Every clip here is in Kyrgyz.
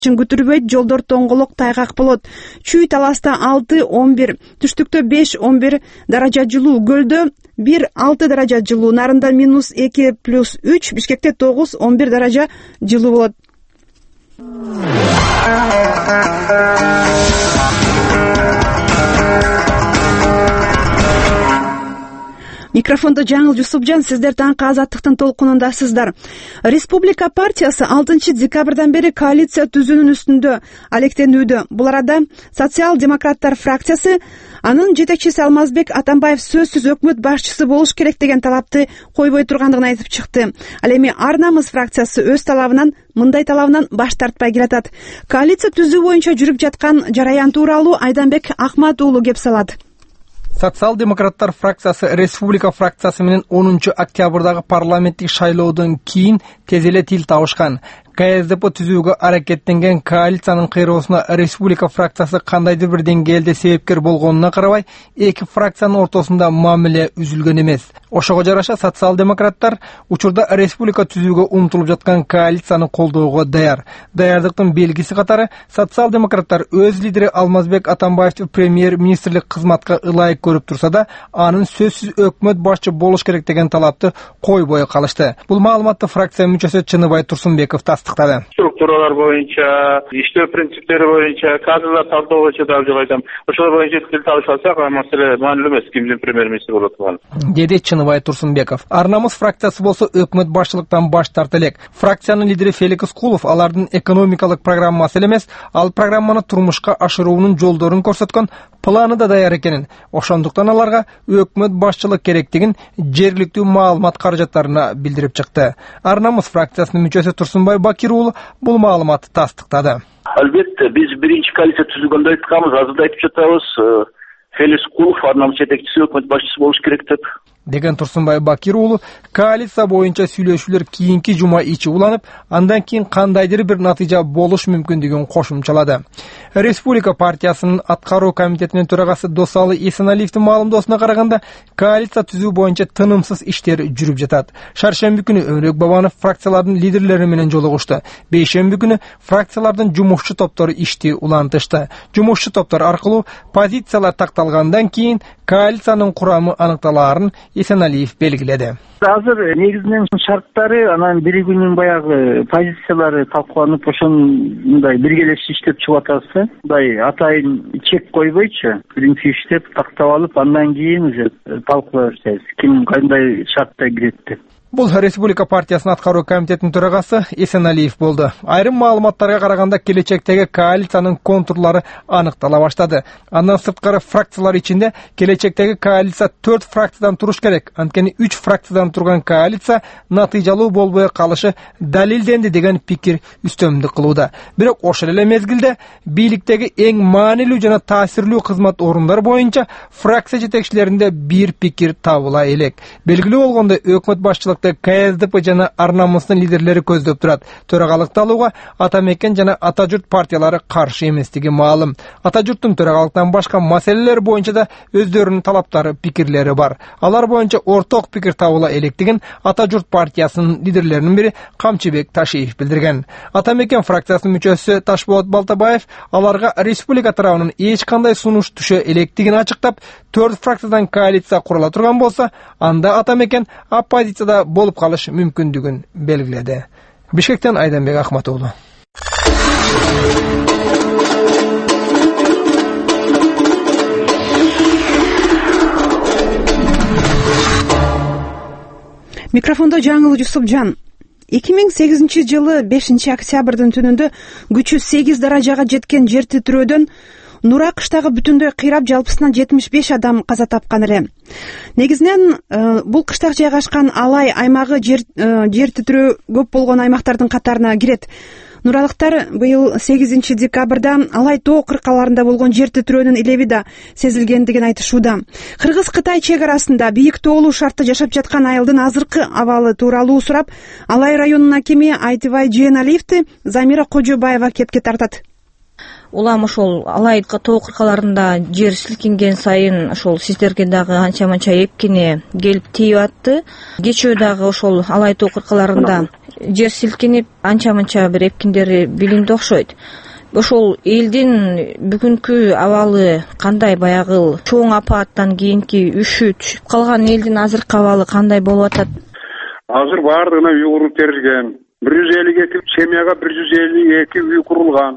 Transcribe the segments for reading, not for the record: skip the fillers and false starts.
күтүрбөйт, жолдор тоңголок тайгак болот. Чүй таласта 6-11, түштүктө 5-11 даража жылуу, көлдө 1-6 даража жылуу, Нарында -2+3, Бишкекте 9-11 даража жылуу болот. Микрофондо Жаңыл Жусупжан, сиздер таңкы Азаттыктын толкунундасыздар. Республика партиясы 6 декабрдан бери коалиция түзүүнүн үстүндө алектенүүдө. Бул арада социал-демократтар фракциясы анын жетекчиси Алмазбек Атамбаев сөзсүз өкмөт башчысы болуш керек деген талапты койбой тургандыгын айтып чыкты. Ал эми Ар Намыс фракциясы өз мындай талабынан баш тартпай келатат. Коалиция түзүү боюнча жүрүп жаткан жараян тууралуу Айданбек Ахмат уулу кеп салат. Социал-демократтар фракциясы Республика фракциясы менен 10 октябрдагы парламенттик шайлоодон кийин тез эле тил табышкан. КСДП түзүүгө аракеттенген коалициянын кыйроосуна Республика фракциясы кандайдыр бир деңгээлде себепкер болгонуна карабай, эки фракциянын ортосунда мамиле үзүлгөн эмес. Ошого жараша социал-демократтар учурда Республика түзүүгө умтулуп жаткан коалицияны колдоого даяр. Даярдыктын белгиси катары социал-демократтар өз лидери Алмазбек Атамбаевди премьер-министрлик кызматка ылайык көрүп турса да, анын сөзсүз өкмөт башчы болуш керек деген талапты койбой калышты. Бул маалыматты фракция мүчөсү Чыныбай Турсунбеков тастыктады. Структуралар боюнча, иштөө принциптери боюнча, кадрдар тартуу боюнча да деп айтам. Ошол боюнча тил табышсак, маселе маанилүү эмес, кимдин премьер-министр болот турган. Деди Чыныбай Турсунбеков. Ар Намыс фракциясы болсо өкмөт башчылыктан баш тарта элек. Фракциянын лидери Феликс Кулов алардын экономикалык программасы эмес, ал программаны турмушка ашыруунун жолдорун көрсөткөн планы да даяр экенин, ошондуктан аларга өкмөт башчылык керектигин жергиликтүү маалымат каражаттарына билдирип чыкты. Ар Намыс фракциясынын мүчөсү Турсунбай Бакир уулу бул маалыматты тастыктады. Албетте, биз биринчи коалиция түзүлгөндө айтканбыз, азыр да айтып жатабыз. Феликс Кулов Ар Намыс жетекчиси өкмөт башчысы болуш керек деп. Деген Турсунбай Бакир уулу коалиция боюнча сүйлөшүүлөр кийинки жума ичи уланып, андан кийин кандайдыр бир натыйжа болуш мүмкүндүгүн кошумчалады. Республика партиясынын аткаруу комитетинин төрагасы Досалы Эсеналиевдин маалымдоосуна караганда, коалиция түзүү боюнча тынымсыз иштер жүрүп жатат. Шаршемби күнү Өмүрөк Бабанов фракциялардын лидерлери менен жолугушты. Бейшемби күнү фракциялардын жумушчу топтору ишти улантышты. Жумушчу топтор аркылуу позициялар такталгандан кийин коалициянын курамы аныкталаарын Эсеналиев белгиледи. Азыр негизинен шарттары, анан бир күнүн баягы позициялары талкууланып, ошондой биргелешип иштеп чыгып атабыз. Мындай атайын чек койбойчу, биринчи иштеп тактап алып, андан кийин уже талкуулай баштайбыз. Ким кандай шартта кирет деп. Бул Республика партиясынын аткаруу комитетинин төрагасы Эсеналиев болду. Айрым маалыматтарга караганда келечектеги коалициянын контурлары аныктала баштады. Андан сырткары фракциялар ичинде келечектеги коалиция 4 фракциядан туруш керек. Анткени 3 фракциядан турган коалиция натыйжалуу болбой калышы далилденди деген пикир үстөмдүк кылууда. Бирок ошол эле мезгилде бийликтеги эң маанилүү жана таасирлүү кызмат орундар боюнча фракция жетекчилеринде бир пикир табыла элек. Белгилүү болгондой, өкмөт башчылык КСДП жана Ар Намыстын лидерлери көздөп турат. Төрагалыкты алууга Ата Мекен жана Ата Журт партиялары каршы эместиги маалым. Ата Журттун төрагалыктан башка маселелер боюнча да өздөрүнүн талаптары, пикирлери бар. Алар боюнча орток пикир табыла электигин Ата Журт партиясынын лидерлеринин бири Камчыбек Ташиев билдирген. Ата Мекен фракциясынын мүчөсү Ташболот Балтабаев аларга республика тарабынан эч кандай сунуш түшө электигин ачыктап, 4 фракциядан коалиция курала турган болсо, анда Ата Мекен оппозицияда болуп калыш мүмкүндүгүн белгиледи. Бишкектен Айданбек Ахмат уулу. Микрофондо Жаңыл Жусупжан. 2008 жылы 5 октябрдын түнүндө күчү 8 даражага жеткен жер титирөөдөн Нура кыштагы бүтүндөй кыйрап, жалпысынан 75 адам каза тапкан эле. Негизинен бул кыштак жайгашкан Алай аймагы жер титирөө көп болгон аймактардын катарына кирет. Нуралыктар быйыл 8 декабрда Алай тоо кыркаларында болгон жер титирөөнүн илеби да сезилгендигин айтышууда. Кыргыз-Кытай чек арасында бийик тоолуу шартта жашап жаткан айылдын азыркы абалы тууралуу сурап, Алай районунун акими Айтыбай Жээналиевди Замира Кожобаева кепке тартат. улам ошол алайдыкка тоо кыркаларында жер силкинген сайын ошол сиздерге дагы анча мынча эпкене келип тийип атты. Кечөө дагы ошол алай тоо кыркаларында жер силкинип анча мынча бир эпкиндери билинди окшойт. Ошол элдин бүгүнкү абалы кандай, баягы чоң апааттан кийинки үшү түшүп калган элдин азыркы абалы кандай болуп атат? Азыр баардыгына үй куруп берилген. 152 семьяга 152 үй курулган.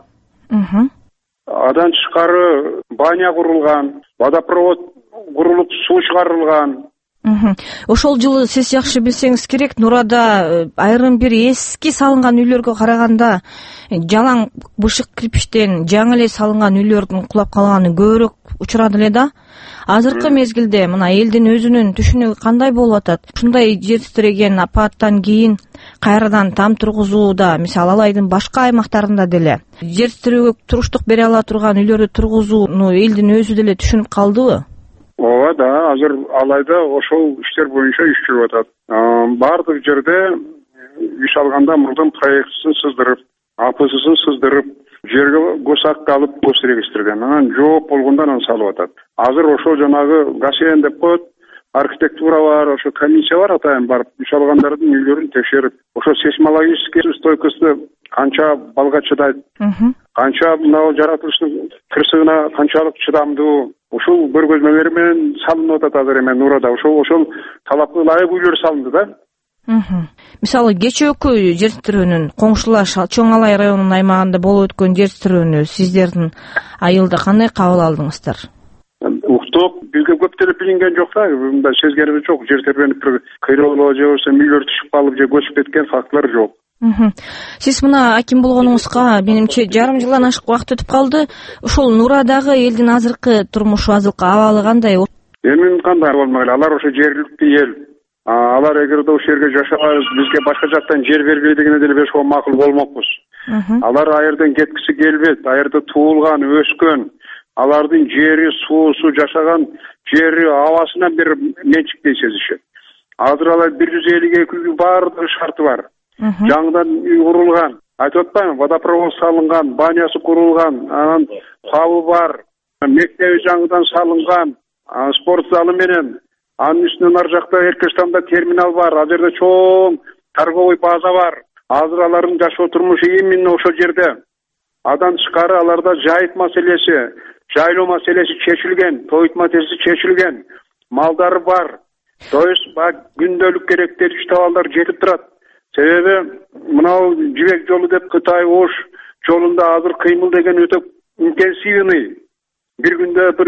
Адан тышкары баня курулган, водопровод курулуп суу чыгарылган. Ошол жылы сиз жакшы билсеңиз керек, Нурада айрым бир эски салынган үйлөргө караганда жалаң бышык кирпичтен жаңы эле салынган үйлөрдүн кулап калганы көбүрөөк учурады эле да. Азыркы мезгилде мына элдин өзүнүн түшүнүгү кандай болуп атат? Ушундай жер титиреген апааттан кийин кайрадан там тургузууда, мисалы Алайдын башка аймактарында деле жер титирөөгө туруштук бере ала турган үйлөрдү тургузууну элдин өзү деле түшүнүп калдыбы? Ооба да, азыр Алайда ошол иштер боюнча иш жүрүп атат. Бардык жерде иш алганда мурдун проектсин сыздырып, АПСысын сыздырып, жерге госакты алып госрегистрден, анан жооп болгондо анан салып атат. Азыр ошол жанагы ГАСЕН деп коет, архитектура бар, ошо комиссия бар, атайын барып иш алгандардын үйлөрүн текшерип, ошо сейсмологический стойкосу канча балга чыдайт, канча мына жаратылыштын кырсыгына канчалык чыдамдуу, ошол көргөзмөлөр менен салынып атат азыр эми Нурада. Ошол талапка ылайык үйлөр салынды да. Мисалы кечөөкү жер титирөөнүн коңшулаш Чоң Алай районунун аймагында болуп өткөн жер титирөөнү сиздердин айылда кандай кабыл алдыңыздар? Уктук бизге көп деле билинген жок да, мындай сезгенибиз жок. Жер тепенип бир кыйроолоо же болбосо үйлөр түшүп калып же көчүп кеткен фактылар жок. Сиз мына аким болгонуңузга менимче жарым жылдан ашык убакыт өтүп калды. Ошол Нурадагы элдин азыркы турмушу, азыркы абалы кандай? Эми кандай болмок эле, алар ошо жергиликтүү эл. Алар эгерде ошол жерге жашабайбыз, бизге башка жактан жер бергиле дегенде деле беш макул болмокпуз. Алар айерден кеткиси келбейт, айерде туулган, өскөн, алардын жери, суусу, жашаган жери, абасынан бир менчиктей сезишет. Азыр алар 152 үй баардык шарты бар. Жаңыдан үй курулган. Айтып атпаймынбы, водопровод салынган, банясы курулган, анан хабы бар, мектеби жаңыдан салынган, спорт залы менен, анын үстүнөн ар жакта Эркештамда терминал бар, ал жерде чоң торговый база бар. Азыр алардын жашоо турмушу именно ошол жерде. Адан тышкары аларда жайыт маселеси, жайлоо маселеси чечилген, тоют маселеси чечилген, малдары бар. То есть күндөлүк керектери иштабалдар жетип турат. Себеби мынау жибек жолу деп Кытай Ош жолунда азыр кыймыл деген өтө интенсивный. Бир күндө бир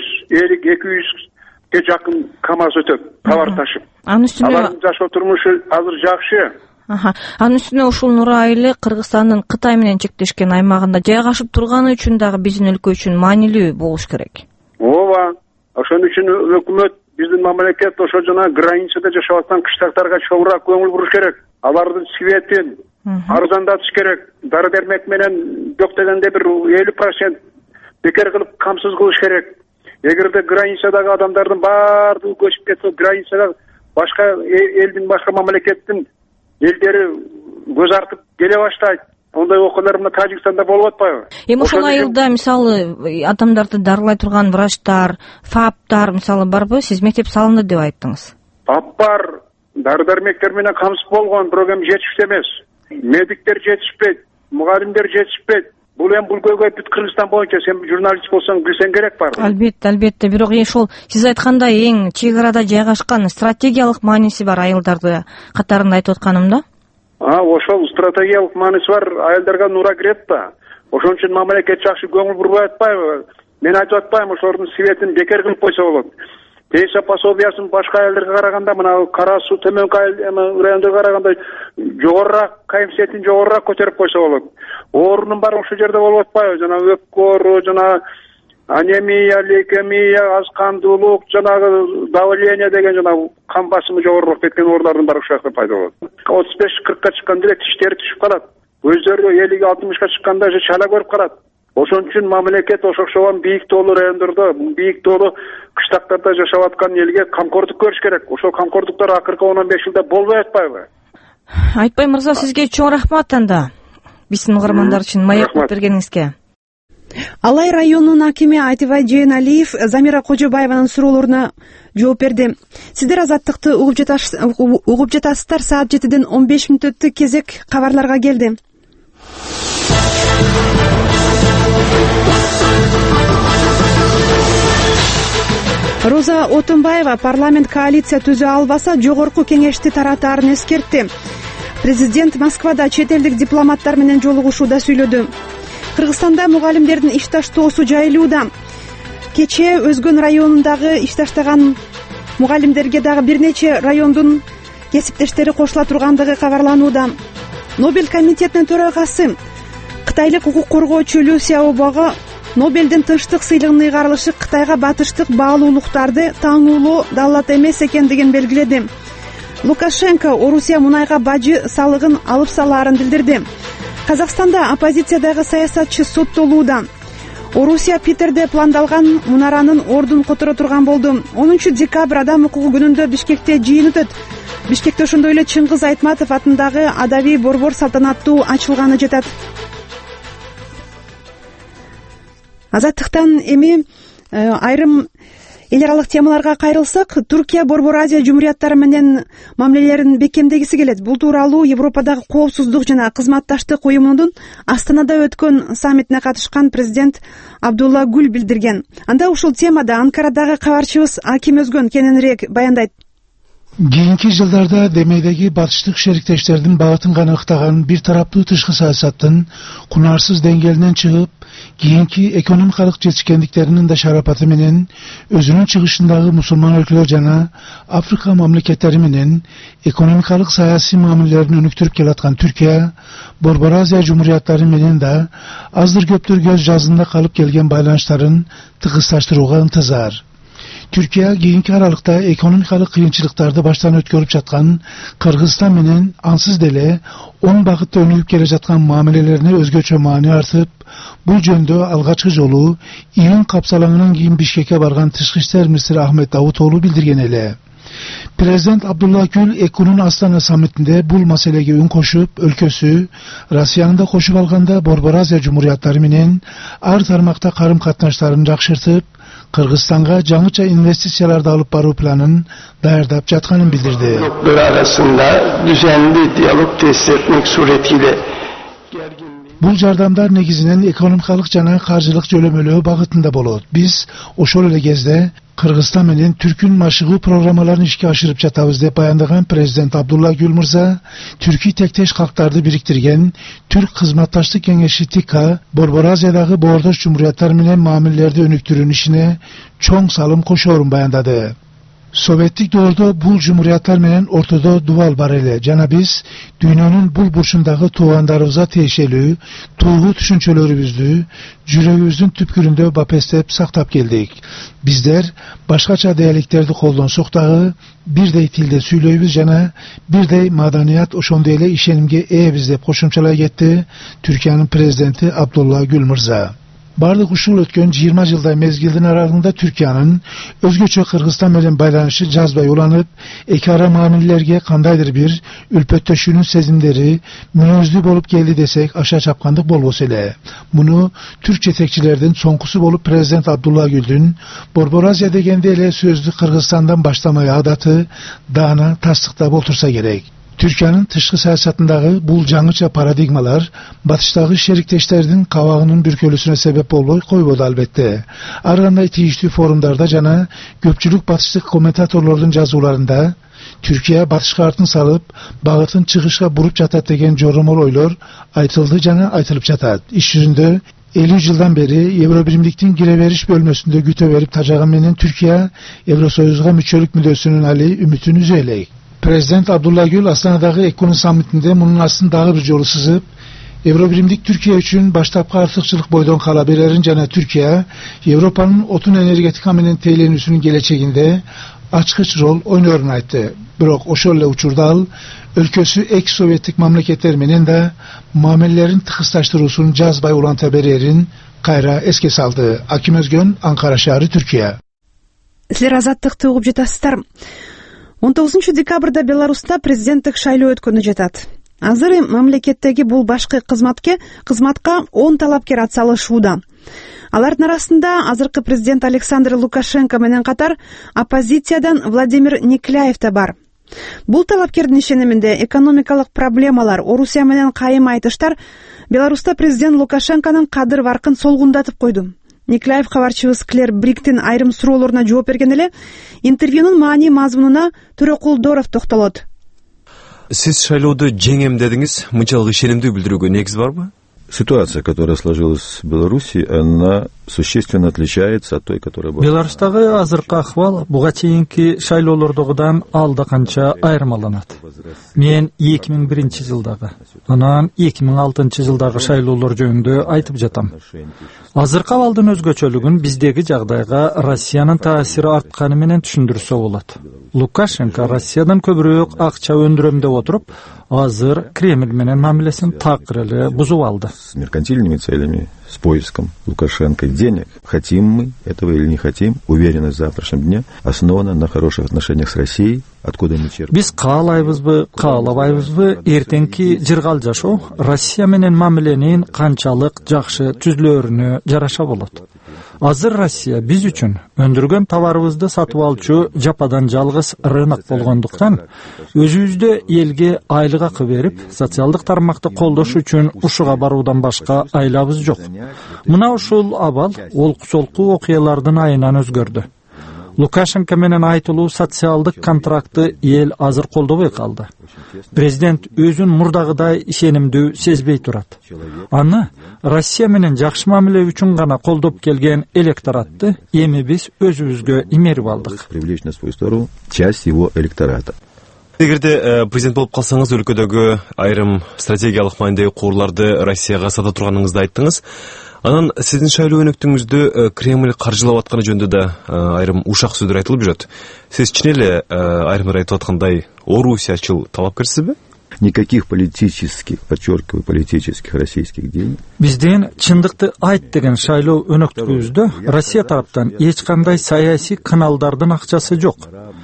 150-200 жакын КАМАЗ өтөт, товар ташып. Анын үстүнө алардын жашоо турмушу азыр жакшы. Анын үстүнө ушул Нура айылы Кыргызстандын Кытай менен чектешкен аймагында жайгашып турганы үчүн дагы биздин өлкө үчүн маанилүү болуш керек. Ооба, ошон үчүн өкмөт, биздин мамлекет ошо жана границада жашап аткан кыштактарга чоңураак көңүл буруш керек. Алардын светин арзандатыш керек. Дары дермек менен дегенде бир 50% бекер кылып камсыз кылыш керек. Эгерде границадагы адамдардын баардыгы көчүп кетсе, границага башка элдин, башка мамлекеттин элдери көз артып келе баштайт. Ондай окуялар мына Тажикстанда болуп атпайбы? Эми ошол айылда мисалы адамдарды дарылай турган врачтар, ФАПтар мисалы барбы? Сиз мектеп салынды деп айттыңыз. ФАП бар, дары-дармектер менен камсыз болгон, бирок эми жетиштүү эмес. Медиктер жетишпейт, мугалимдер жетишпейт. Бул көйгөй бүт Кыргызстан боюнча, сен журналист болсоң билсең керек бар. Албетте, бирок ошол сиз айткандай эң чек арада жайгашкан стратегиялык мааниси бар айылдарды катарында айтып атканым да? Ошол стратегиялык мааниси бар айылдарга Нура кирет да. Ошон үчүн мамлекет жакшы көңүл бурбай атпайбы? Мен айтып атпайм, ошолордун светин бекер кылып койсо болот. Пенсия пособиясын башка айылдарга караганда, мына Кара Суу төмөнкү райондорго караганда жогорурак, коэффициентин жогорурак көтөрүп койсо болот. Оорунун баары ошол жерде болуп атпайбы? Жана өпкө оору, жана анемия, лейкемия, аз кандуулук, жанагы давление деген, жана кан басымы жогорураак кеткен оорулардын баары ушул жакта пайда болот. 35-40ка чыкканда эле тиштери түшүп калат. Өздөрү 50-60ка чыкканда же чала көрүп калат. Ошон үчүн мамлекет ошокшогон бийик тоолуу райондордо, бийик тоолуу кыштактарда жашап аткан элге камкордук көрүш керек. Ошол камкордуктар акыркы 10-15 жылда болбой атпайбы? Айтпай мырза, сизге чоң рахмат анда. Биздин угармандар үчүн маек кылып бергениңизге. Алай районунун акими Айтыбай Жээналиев Замира Кожобаеванын суроолоруна жооп берди. Сиздер Азаттыкты угуп жатасыздар. Саат 7:15 өттү. Кезек кабарларга келди. Роза Отунбаева парламент коалиция түзө албаса жогорку кеңешти таратаарын эскертти. Президент Москвада чет элдик дипломаттар менен жолугушууда сүйлөдү. Кыргызстанда мугалимдердин ишташтоосу жайылууда. Кечээ Өзгөн районундагы ишташтаган мугалимдерге дагы бир нече райондун кесиптештери кошула тургандыгы кабарланууда. Нобель комитетинин төрагасы кытайлык укук коргоочу Лю Сяобого Нобелдин тынчтык сыйлыгынын ыйгарылышы Кытайга батыштык баалуулуктарды таңуулоо далат эмес экендигин белгиледи. Лукашенко Орусия мунайга бажы салыгын алып салаарын билдирди. Казакстанда оппозициядагы саясатчы соттолууда. Орусия Питерде пландалган мунаранын ордун которо турган болду. 10 декабрь адам укугу күнүндө Бишкекте жыйын өтөт. Бишкекте ошондой эле Чыңгыз Айтматов атындагы адабий борбор салтанаттуу ачылганы жатат. Азаттыктан эми айрым эл аралык темаларга кайрылсак, Түркия Борбор Азия жумурияттары менен мамилелерин бекемдегиси келет. Бул тууралуу Европадагы коопсуздук жана кызматташтык уюмунун Астанада өткөн саммитине катышкан президент Абдулла Гүл билдирген. Анда ушул темада Анкарадагы кабарчыбыз Аким Өзгөн кененирээк баяндайт. Кийинки жылдарда демейдеги батыштык шериктештердин багытын аныктаган бир тараптуу тышкы саясаттын кунарсыз деңгээлинен чыгып, кийинки экономикалык жетишкендиктеринин да шарапаты менен өзүнүн чыгышындагы мусулман өлкөлөр жана Африка мамлекеттери менен экономикалык саясий мамилелерин өнүктүрүп келаткан Түркия, Борбор Азия жумурияттары менен да аздыр көптүр көз жазында калып келген байланыштарын тыгыздаштырууга ынтызар. Түркия кийинки аралыкта экономикалык кыйынчылыктарды баштан өткөрүп жаткан Кыргызстан менен ансыз деле оң багытта өнүгүп келе жаткан мамилелерине өзгөчө маани артып, бул жөндө алгачкы жолу июнь капсалаңынан кийин Бишкекке барган тышкы иштер министри Ахмет Давутоглу билдирген эле. Президент Абдулла Гүл Экунун Астана саммитинде бул маселеге үн кошуп, өлкөсү Россиянын да кошуп алганда Борбор Азия жумурияттары менен ар тармакта карым катнаштарын жакшыртып, Kırgızistan'a жаңыча инвестицияларды алып баруу планын даярдап жатканын билдирди. Arasında düzenli diyalog tesis etmek suretiyle Бул жардамдар негизинен экономикалык жана каржылык жөлөмөлөө багытында болот. Биз ошол эле кезде Кыргызстан менен Түркүн машыгуу программаларын ишке ашырып жатабыз деп баяндаган президент Абдулла Гүл мырза, Түркий тектеш калктарды бириктирген Түрк кызматташтык кеңеши ТИКА Борбор Азиядагы боордош жумурияттар менен мамилелерди өнүктүрүүнүн ишине чоң салым кошоорун баяндады. Советтик доордо бул жумурияттар менен ортодо дубал бар эле жана биз дүйнөнүн бул бурчундагы туугандарыбызга тиешелүү туйгу түшүнчөлөрүбүздү жүрөгүбүздүн түпкүрүндө бапестеп сактап келдик. Биздер башкача диалекттерди колдонсок дагы бирдей тилде сүйлөйбүз жана бирдей маданият ошондой эле ишенимге ээбиз деп кошумчалай кетти Түркиянын президенти Абдулла Гүл мырза. Бардык ушул өткөн 20 жылдай мезгилдин аралыгында Түркиянын өзгөчө Кыргызстан менен байланышы жазбай уланып, эки ара мамилелерге кандайдыр бир үлпөттөшүүнүн сезимдери мүнөздүү болуп келди десек аша чапкандык болбосо эле. Муну түрк жетекчилердин соңкусу болуп президент Абдулла Гүлдүн Борбор Азия дегенде эле сөздү Кыргызстандан баштамай адаты даана тастыктап отурса керек. Türkiye'nin tышкы саясатындагы бул жаңыча парадигмалар батыштагы шериктештердин кабагынын бүркөлүүсүнө себеп болбой койбоду албетте. Ар кандай тийиштүү форумдарда жана көпчүлүк батыштык комментаторлордун жазууларында Türkiye батышка артын салып, багытын чыгышка буруп жатат деген жоромол ойлор айтылды жана айтылып жатат. Иш жүзүндө 50 жылдан бери Евробиримдиктин кире бериш бөлмөсүндө күтө берип тажаган менен Türkiye Евросоюзга мүчөлүк мүддөсүнүн али үмүтүн үзө элек. Президент Abdullah Gül Astana'dagi Ekonu sammitinde bunun aslında dagı bir jolu sızıp, Evrobirimdik Türkiye üçün baştapkı artıkçılık boydon kala bererin jana Türkiye, Avrupa'nın otun energetika menen teyleniüsünün geleceğinde açkıç rol oynuyorun aytты. Birok oşolle uçurdal, өлкөsü ex-Sovyetik mamleketler menen de mamillerin tıkıstaştırılsın cazbay olan tebererin kayra eske saldı. Akim Özgön, Ankara şehri, Türkiye. Sizler azаттыкты угуп жатасыздар. 19 декабрда Беларуста президенттик шайлоо өткөнү жатат. Азыр мамлекеттеги бул башкы кызматка 10 талапкер атсалышууда. Алардын арасында азыркы президент Александр Лукашенко менен катар оппозициядан Владимир Никляев да бар. Бул талапкердин ишениминде экономикалык проблемалар, Орусия менен кайым айтыштар Беларуста президент Лукашенконун кадыр баркын солгундатып койду. Никляев кабарчыбыз Клер Бриктин айрым суроолоруна жооп берген эле интервьюнун маани мазмунуна Төрөкулдоров токтолот. Сиз шайлоодо жеңем дедиңиз, мынчалык ишенимдүү билдирүүгө негиз барбы? Ситуация, которая сложилась в Беларуси, она существенно отличается от той, которая была. Беларустагы азыркы акыбал буга чейинки шайлоолордогудан алда канча айырмаланат. Мен 2001-жылдагы, анан 2006-жылдагы шайлоолор жөнүндө айтып жатам. Азыркы абалдын өзгөчөлүгүн биздеги жагдайга Россиянын таасири артканы менен түшүндүрсө болот. Лукашенко Россиядан көбүрөөк акча өндүрөм деп отуруп, азыр Кремль менен мамилесин такыр эле бузуп алды. С меркантильными целями, с поиском Лукашенко денег. Хотим мы этого или не хотим, уверенность в завтрашнем дне основана на хороших отношениях с Россией, откуда мы черпаем. Биз каалайбызбы, каалабайбызбы, эртеңки жыргал жашоо Россия менен мамиленин канчалык жакшы түзүлөрүнө жараша болот. Азыр Россия биз үчүн өндүргөн товарыбызды сатып алчу жападан жалгыз рынок болгондуктан өзүбүздө элге айлык акы берип, социалдык тармакты колдош үчүн ушуга баруудан башка айлабыз жок. Мына ушул абал олку-солку окуялардын айынан өзгөрдү. Лукашенко менен айтылуу социалдык контрактты эл азыр колдобой калды. Президент өзүн мурдагыдай ишенимдүү сезбей турат. Аны Россия менен жакшы мамиле үчүн гана колдоп келген электоратты эми биз өзүбүзгө имерип алдык. Привлечь на свою сторону часть его электората. Эгерде президент болуп калсаңыз, өлкөдөгү айрым стратегиялык маанидеги куурларды Россияга сата турганыңызды айттыңыз. Анан сиздин шайлоо өнөктүңүздө Кремль каржылап атканы жөнүндө да айрым ушак сөздөр айтылып жүрөт. Сиз чын эле айрымдар айтып аткандай орусиячыл талапкерсизби? Никаких политических, подчеркиваю, политических российских денег. Бизден чындыкты айт деген шайлоо өнөктүгүбүздө Россия тараптан эч кандай саясий каналдардын акчасы жок.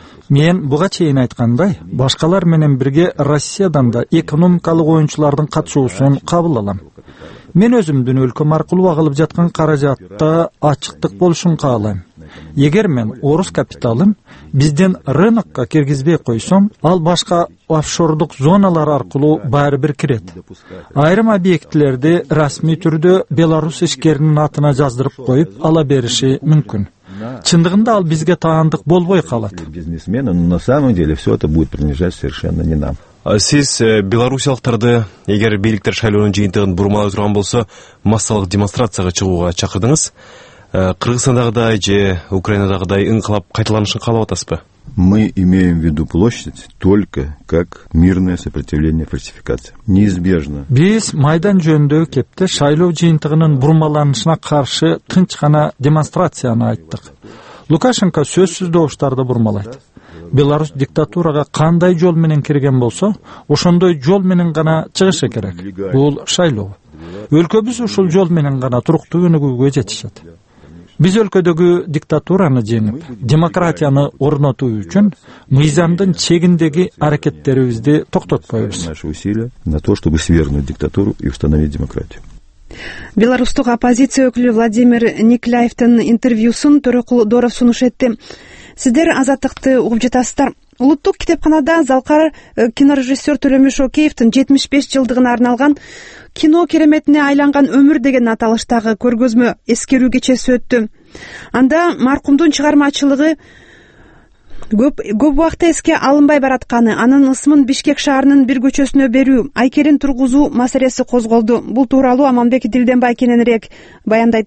Мен буга чейин айткандай, башкалар менен бирге Россиядан да экономикалык оюнчулардын катышуусун кабыл алам. Мен өзүмдүн өлкөм аркылуу агылып жаткан каражатта ачыктык болушун каалайм. Эгер мен орус капиталын бизден рынокко киргизбей койсом, ал башка офшордук зоналар аркылуу баары бир кирет. Айрым объектилерди расмий түрдө Беларусь ишкеринин атына жаздырып коюп ала бериши мүмкүн. Чындыгында ал бизге таандык болбой калат. Бизнесмены, но на самом деле все это будет принадлежать совершенно не нам. Сиз белорусиялыктарды, эгер бийликтер шайлоонун жыйынтыгын бурмалай турган болсо, массалык демонстрацияга чыгууга чакырдыңыз. Кыргызстандагыдай же Украинадагыдай инкылап кайталанышын каалап атасызбы? Мы имеем в виду площадь только как мирное сопротивление фальсификации. Неизбежно. Биз майдан жөнүндө кепте шайлоо жыйынтыгынын бурмаланышына каршы тынч гана демонстрацияны айттык. Лукашенко сөзсүз добуштарды бурмалайт. Беларусь диктатурага кандай жол менен кирген болсо, ошондой жол менен гана чыгышы керек. Бул шайлоо. Өлкөбүз ушул жол менен гана туруктуу өнүгүүгө жетишет. Биз өлкөдөгү диктатураны жеңип, демократияны орнотуу үчүн мыйзамдын чегиндеги аракеттерибизди токтотпойбуз. Наши усилия на то, чтобы свергнуть диктатуру и установить демократию. Беларустук оппозиция өкүлү Владимир Никляевдин интервьюсун Төрөкулдоров сунуш этти. Сиздер азаттыкты угуп жатасыздар. Улуттук китепканада залкар кинорежиссер Төлөмүш Океевдин 75 жылдыгына арналган кино кереметине айланган өмүр деген аталыштагы көргөзмө эскерүү кечеси өттү. Анда маркумдун чыгармачылыгы көп убакта эске алынбай баратканы, анын ысымын Бишкек шаарынын бир көчөсүнө берүү, айкерин тургузуу маселеси козголду. Бул тууралуу Аманбек Дилденбай кененирээк баяндайт.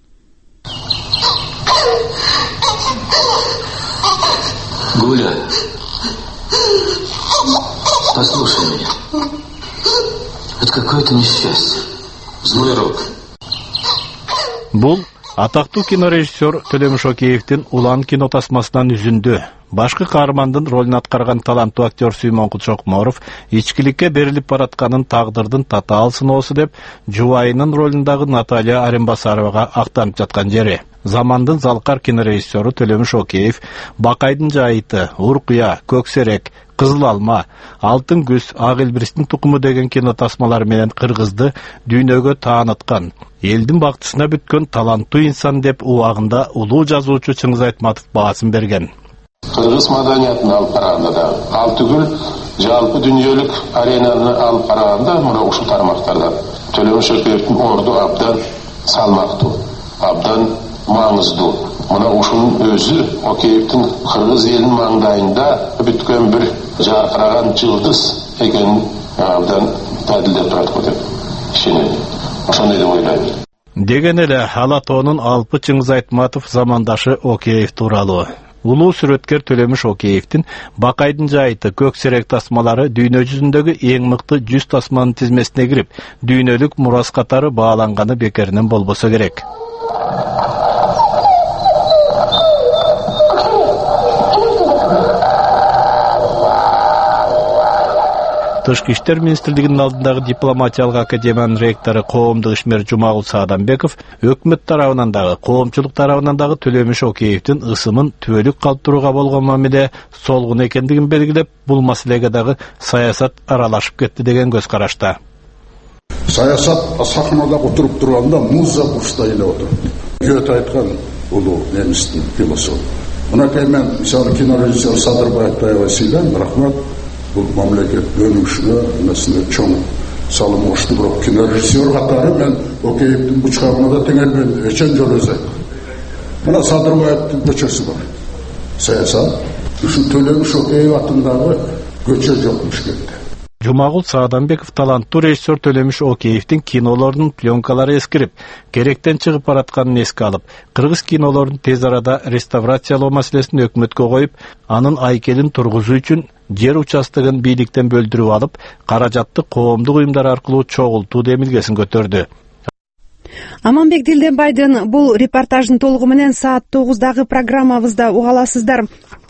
Гуля, послушай меня. Это какое-то несчастье. Злой рок. Бул атактуу кинорежиссер Төлөмүш Океевдин улан кино тасмасынан үзүндү. Башкы каармандын ролун аткарган таланттуу актер Сүймөнкул Чокморов ичкиликке берилип баратканын тагдырдын татаал сыноосу деп жубайынын ролундагы Наталья Аренбасаровага актанып жаткан жери. Замандын залкар кинорежиссеру Төлөмүш Океев Бакайдын жайыты, Уркуя, Көксерек, Кызыл алма, Алтын күз, Ак Элбирстин тукуму деген кино тасмалары менен кыргызды дүйнөгө тааныткан, элдин бактысына бүткөн таланттуу инсан деп убагында улуу жазуучу Чыңгыз Айтматов баасын берген. Кыргыз маданиятын алып караганда да, ал түгүл жалпы дүйнөлүк аренаны алып караганда мына ушул тармактарда Төлөмүш Океевдин орду абдан салмактуу, абдан маңыздуу. Мына ушунун өзү Океевдин кыргыз элинин маңдайында бүткөн бир жаркыраган жылдыз экенин абдан далилдеп турат го деп ишенем. Ошондой деп ойлойм. Деген эле Алатоонун алпы Чыңгыз Айтматов замандашы Океев тууралуу. Улуу сүрөткер Төлөмүш Океевдин Бакайдын жайыты, Көксерек тасмалары дүйнө жүзүндөгү эң мыкты 100 тасманын тизмесине кирип, дүйнөлүк мурас катары бааланганы бекеринен болбосо керек. Тышкы иштер министрлигинин алдындагы дипломатиялык академиянын ректору коомдук ишмер Жумагул Сааданбеков өкмөт тарабынан дагы, коомчулук тарабынан дагы Төлөмүш Океевдин ысымын түбөлүк калтырууга болгон мамиле солгун экендигин белгилеп, бул маселеге дагы саясат аралашып кетти деген көз карашта. Саясат сахнада отуруп турганда муза куштай эле отуруп. Гёте айткан улуу немистин философу. Мынакей мен мисалы кинорежиссер Садырбаевди аябай сыйлайм, рахмат. Бұл мамлекет өнүгүшүнө эмесине чоң салым кошду, бирок кинорежиссер катары мен Океевдин бучкагына да теңелбейм, эчен жолу эзек. Мына Садырбаевдин көчөсү бар. Саясат ушу Төлөмүш Океев атындагы көчө жок Бишкекте. Жумагул Сааданбеков таланттуу режиссер Төлөмүш Океевдин кинолорунун пленкалары эскирип, керектен чыгып баратканын эске алып, кыргыз кинолорун тез арада реставрациялоо маселесин өкмөткө коюп, анын айкелин тургузуу үчүн жер участогун бийликтен бөлдүрүп алып, каражатты коомдук уюмдар аркылуу чогултуу демилгесин көтөрдү. Аманбек Дилденбайдын бул репортаждын толугу менен саат 9-дагы программабызда уга аласыздар.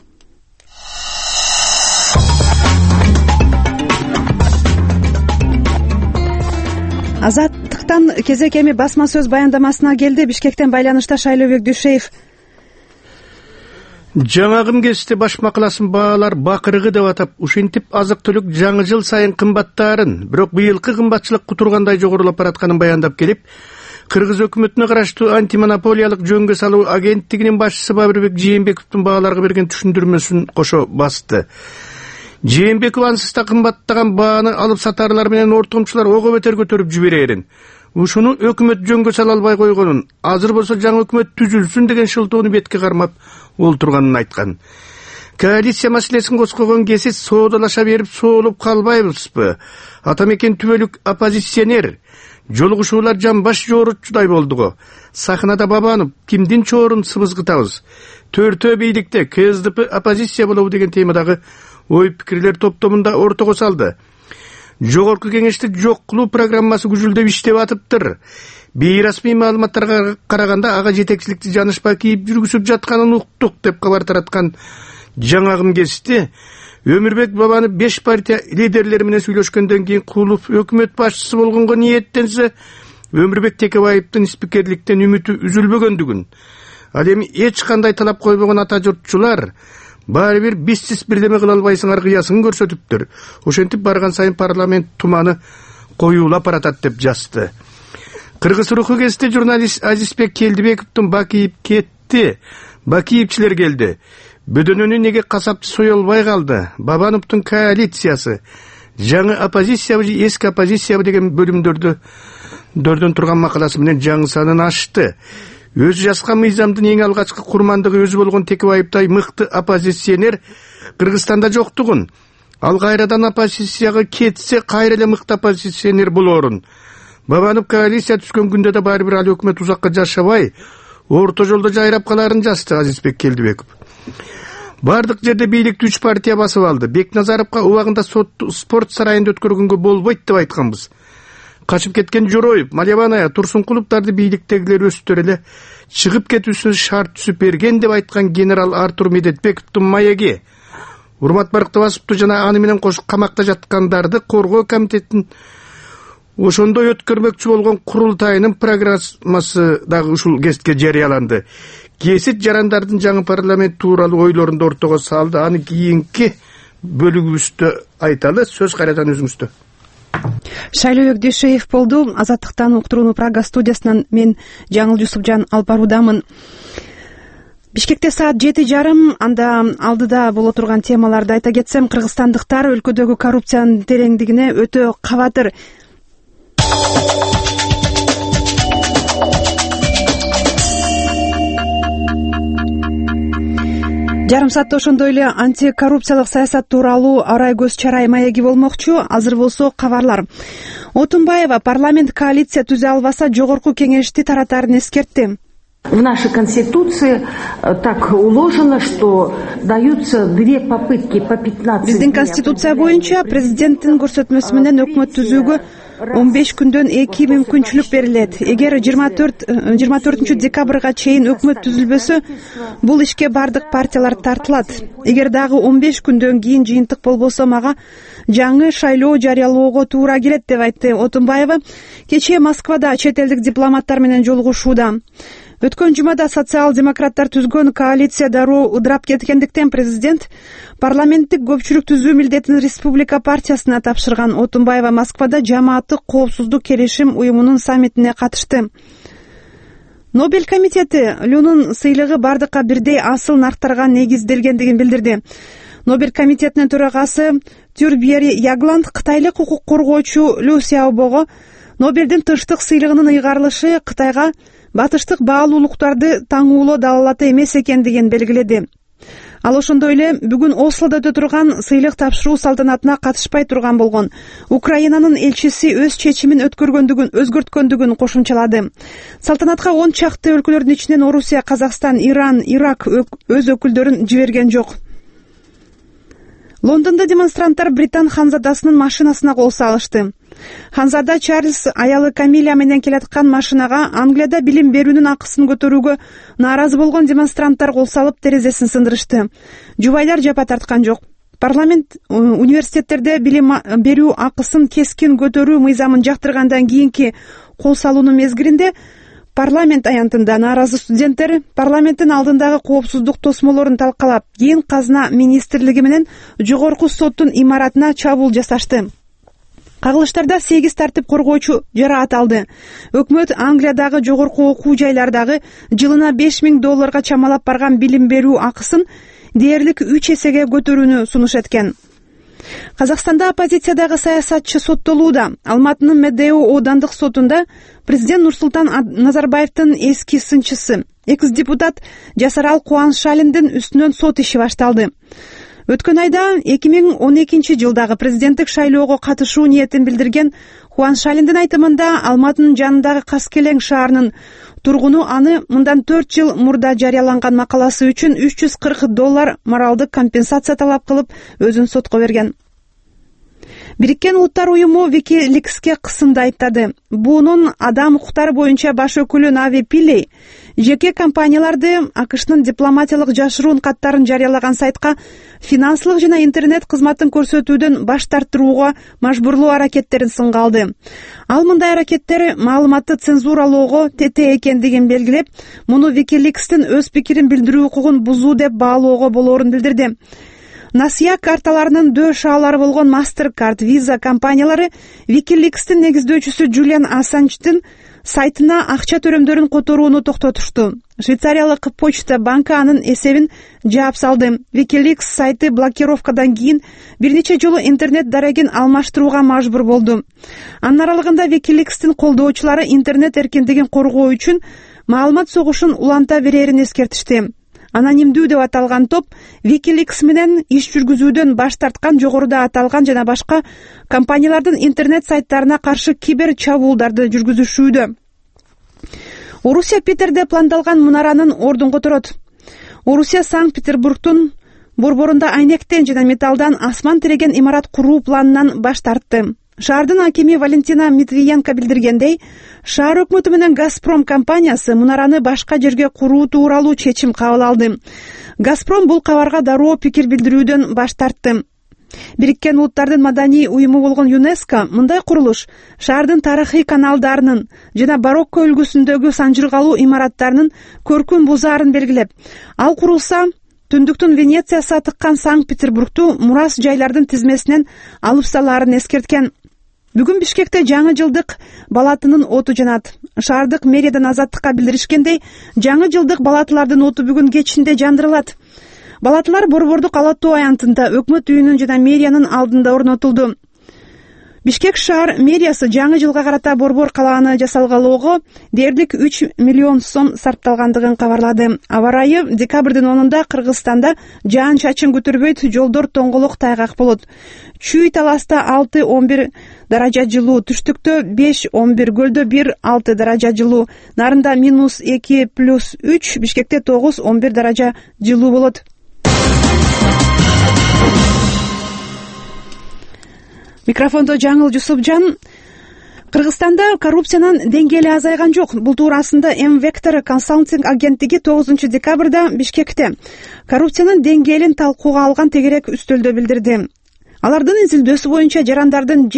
Азаттыктан кезек эми басма сөз баяндамасына келди. Бишкектен байланышта Шайлообек Дүйшеев. Жаңагым кесте баш макаласын баалар бакырыгы деп атап, ушинтип азык-түлүк жаңы жыл сайын кымбаттаарын, бирок быйылкы кымбатчылык кутургандай жогорулап баратканын баяндап келип, Кыргыз өкмөтүнө караштуу антимонополиялык жөнгө салуу агенттигинин башчысы Бабырбек Жээнбековдун бааларга берген түшүндүрмөсүн кошо басты. Жээнбеков ансыз да кымбаттаган бааны алып сатарлар менен ортомчулар ого бетер көтөрүп жиберерин. Ушуну өкмөт жөнгө сала албай койгонун, азыр болсо жаңы өкмөт түзүлсүн деген шылтоону бетке кармап олтурганын айткан. Коалиция маселесин коскогон кези соодалаша берип соолуп калбайбызбы? Атамекен түбөлүк оппозиционер, жолугушуулар жамбаш жоорутчудай болдуго. Сахнада Бабанов кимдин чоорун сыбызгытабыз? Төртөө бийликте КСДП оппозиция болобу деген темадагы ой пикирлер топтомунда ортого салды. Жогорку кеңешти жок кылуу программасы күжүлдөп иштеп атыптыр. Бейрасмий маалыматтарга караганда ага жетекчиликти Жанышбай кийип жүргүзүп жатканын уктук деп кабар тараткан жаңагым кести. Өмүрбек Бабанов 5 партия лидерлери менен сүйлөшкөндөн кийин кулуп өкмөт башчысы болгонго ниеттенсе, Өмүрбек Текебаевдин спикерликтен үмүтү үзүлбөгөндүгүн, ал эми эч кандай талап койбогон ата журтчулар баары бир биссиз бирдеме кыла албайсыңар кыясын көрсөтүптүр. Ошентип барган сайын парламент туманы коюулап баратат деп жазды. Кыргыз руху кесте журналист Азизбек Келдибековдун Бакиев кетти, Бакиевчилер келди. Бөдөнөнү неге касапчы соёлбай калды? Бабановдун коалициясы, жаңы оппозициябы же эски оппозициябы деген бөлүмдөрдөн турган макаласы менен жаңы санын ашты. Өзү жазган мыйзамдын эң алгачкы курмандыгы өзү болгон Текебаевтай мыкты оппозиционер Кыргызстанда жоктугун, ал кайрадан оппозицияга кетсе кайра эле мыкты оппозиционер болорун. Бабанов коалиция түзгөн күндө да баары бир ал өкмөт узакка жашабай, орто жолдо жайрап каларын жазды Азизбек Келдибеков. Бардык жерде бийликти 3 партия басып алды. Бекназаровго убагында спорт сарайында өткөргөнгө болбойт деп айтканбыз. качып кеткен Жороев, Маляванaya, Турсункуловдарды бийликтегилер өстөр эле чыгып кетүүсүн шарт түзүп берген деп айткан генерал Артур Медетбековдун маеги Урмат Барктыбасовду жана аны менен кошуп камакта жаткандарды коргоо комитетинин ошондой өткөрмөкчү болгон курултайынын программасы дагы ушул кезге жарыяланды. Кесит жарандардын жаңы парламент тууралуу ойлорунду ортого салды. Аны кийинки бөлүгүбүздө айталы. Сөз кайрадан өзүңүздө. Шайлоо Өгдөшев болду. Азаттыктан уктурууну Прага студиясынан мен Жаңыл Жусупжан алып баруудамын. Бишкекте саат 7:30. Анда алдыда боло турган темаларды айта кетсем, кыргызстандыктар өлкөдөгү коррупциянын тереңдигине өтө кабатыр. Жарым саатта ошондой эле антикоррупциялык саясат тууралуу арай көз чарай маеги болмокчу. Азыр болсо кабарлар. Отунбаева парламент коалиция түзө албаса жогорку кеңешти таратарын эскертти. В нашей Конституции так уложено, что даются две попытки по 15 дней. Биздин Конституция боюнча президенттин көрсөтмөсү менен өкмөт түзүүгө 15 күндөн 2 мүмкүнчүлүк берилет. Эгер 24 декабрга чейин өкмөт түзүлбөсө, бул ишке бардык партиялар тартылат. Эгер дагы 15 күндөн кийин жыйынтык болбосо, мага жаңы шайлоо жарыялоого туура келет деп айтты Отунбаева кечээ Москвада чет элдик дипломаттар менен жолугушууда. Өткөн жумада социал-демократтар түзгөн коалиция дароо ыдырап кеткендиктен президент парламенттик көпчүлүк түзүү милдетин Республика партиясына тапшырган. Отунбаева Москвада жамааттык коопсуздук келишим уюмунун саммитине катышты. Нобель комитети Люнун сыйлыгы бардыкка бирдей асыл нарктарга негизделгендигин билдирди. Нобель комитетинин төрагасы Тюрбьери Ягланд кытайлык укук коргоочу Лю Сяобого Нобелдин тынчтык сыйлыгынын ыйгарылышы Кытайга батыштык баалуулуктарды таңуулоо далалаты эмес экендигин белгиледи. Ал ошондой эле бүгүн Ослодо өтө турган сыйлык тапшыруу салтанатына катышпай турган болгон. Украинанын элчиси өз чечимин өзгөрткөндүгүн кошумчалады. Салтанатка 10 чакты өлкөлөрдүн ичинен Орусия, Казакстан, Иран, Ирак өз өкүлдөрүн жиберген жок. Лондондо демонстранттар Британ ханзадасынын машинасына кол салышты. Ханзада Чарльз аялы Камиля менен келаткан машинага Англияда билим берүүнүн акысын көтөрүүгө нааразы болгон демонстранттар кол салып терезесин сындырышты. Жубайлар жапа тарткан жок. Парламент университеттерде билим берүү акысын кескин көтөрүү мыйзамын жактыргандан кийинки кол салуунун мезгилинде парламент аянтында нааразы студенттер парламенттин алдындагы коопсуздук тосмолорун талкалап, кийин казына министрлиги менен жогорку соттун имаратына чабуул жасашты. Кагылыштарда 8 тартип коргоочу жараат алды. Өкмөт Англиядагы жогорку окуу жайлардагы жылына $5000 чамалап барган билим берүү акысын дээрлик 3 эсеге көтөрүүнү сунуш эткен. Казакстанда оппозициядагы саясатчы соттолууда. Алматынын Медео оодандык сотунда президент Нурсултан Назарбаевдин эски сынчысы, экс-депутат Жасарал Кубанышалиндин үстүнөн сот иши башталды. Өткөн айда 2012 жылдагы президенттик шайлоого катышуу ниетин билдирген Кубанышалиндин айтымында Алматынын жанындагы Каскелең шаарынын тургуну аны мындан 4 жыл мурда жарыяланган макаласы үчүн $340 моралдык компенсация талап кылып, өзүн сотко берген. Бириккен Улуттар уюму Wikileaks'ке кысымды айыптады. Буунун адам укуктары боюнча баш өкүлү Нави Пиллей жеке компанияларды АКШнын дипломатиялык жашыруун каттарын жарыялаган сайтка финансылык жана интернет кызматын көрсөтүүдөн баш тартырууга мажбурлоо аракеттерин сынга алды. Ал мындай аракеттер маалыматты цензуралоого тете экендигин белгилеп, муну Wikileaks'тин өз пикирин билдирүү укугун бузуу деп баалоого болоорун билдирди. Насия карталарынын дөш шаалары болгон MasterCard, Visa компаниялары Wikileaks'тин негиздөөчүсү Джулиан Ассанждын сайтына акча төрөмдөрүн которууну токтотушту. Швейцариялык почта банкы анын эсебин жаап салды. Wikileaks сайты блокировкадан кийин бир нече жолу интернет дарегин алмаштырууга мажбур болду. Анын аралыгында Wikileaks'тин колдоочулары интернет эркиндигин коргоо үчүн маалымат согушун уланта берерин эскертишти. Анонимдүү деп аталган топ Wikileaks менен иш жүргүзүүдөн баш тарткан, жогоруда аталган жана башка компаниялардын интернет сайттарына каршы кибер чабуулдарды жүргүзүшүүдө. Орусия Питерде пландалган мунаранын ордун которот. Орусия Санкт-Петербургдун борборунда айнектен жана металлдан асман тиреген имарат куруу планынан баш тартты. Шаардын акими Валентина Матвиенко билдиргендей, шаар өкмөтү менен Газпром компаниясы мунараны башка жерге куруу тууралуу чечим кабыл алды. Газпром бул кабарга дароо пикир билдирүүдөн баш тартты. Бириккен Улуттардын маданий уюму болгон ЮНЕСКО мындай курулуш шаардын тарыхый каналдарынын жана барокко үлгүсүндөгү санжыргалуу имараттарынын көркүм бузаарын белгилеп, ал курулса түндүктүн Венециясы тыккан Санкт-Петербургту мурас жайлардын тизмесинен алып салаарын эскерткен. Бүгүн Бишкекте жаңы жылдык балатынын оту жанат. Шаардык мэриядан Азаттыкка билдиришкендей, жаңы жылдык балатылардын оту бүгүн кечинде жандырылат. Балатылар Борбордук ала тоо аянтында өкмөт үйүнүн жана мэриянын алдында орнотулду. Бишкек шаар мэриясы жаңы жылга карата борбор калааны жасалгалоого дээрлик 3 миллион сом сарпталгандыгын кабарлады. Аба ырайы декабрдын 10-унда Кыргызстанда жаан-чачын көтөрбөйт, жолдор тоңголок тайгак болот. Чүй таласта 6-11 даража жылуу, түштүктө 5-11, көлдө 1-6 даража жылуу, нарында -2+3, Бишкекте 9-11 даража жылуу болот. Микрофондо Жаңыл Жусупжан. Кыргызстанда коррупциянын деңгээли азайган жок. Бул туурасында М-Вектор консалтинг агенттиги 9 декабрда Бишкекте коррупциянын деңгээлин талкууга алган тегерек үстөлдө билдирди. Алардын изилдөөсү боюнча жарандардын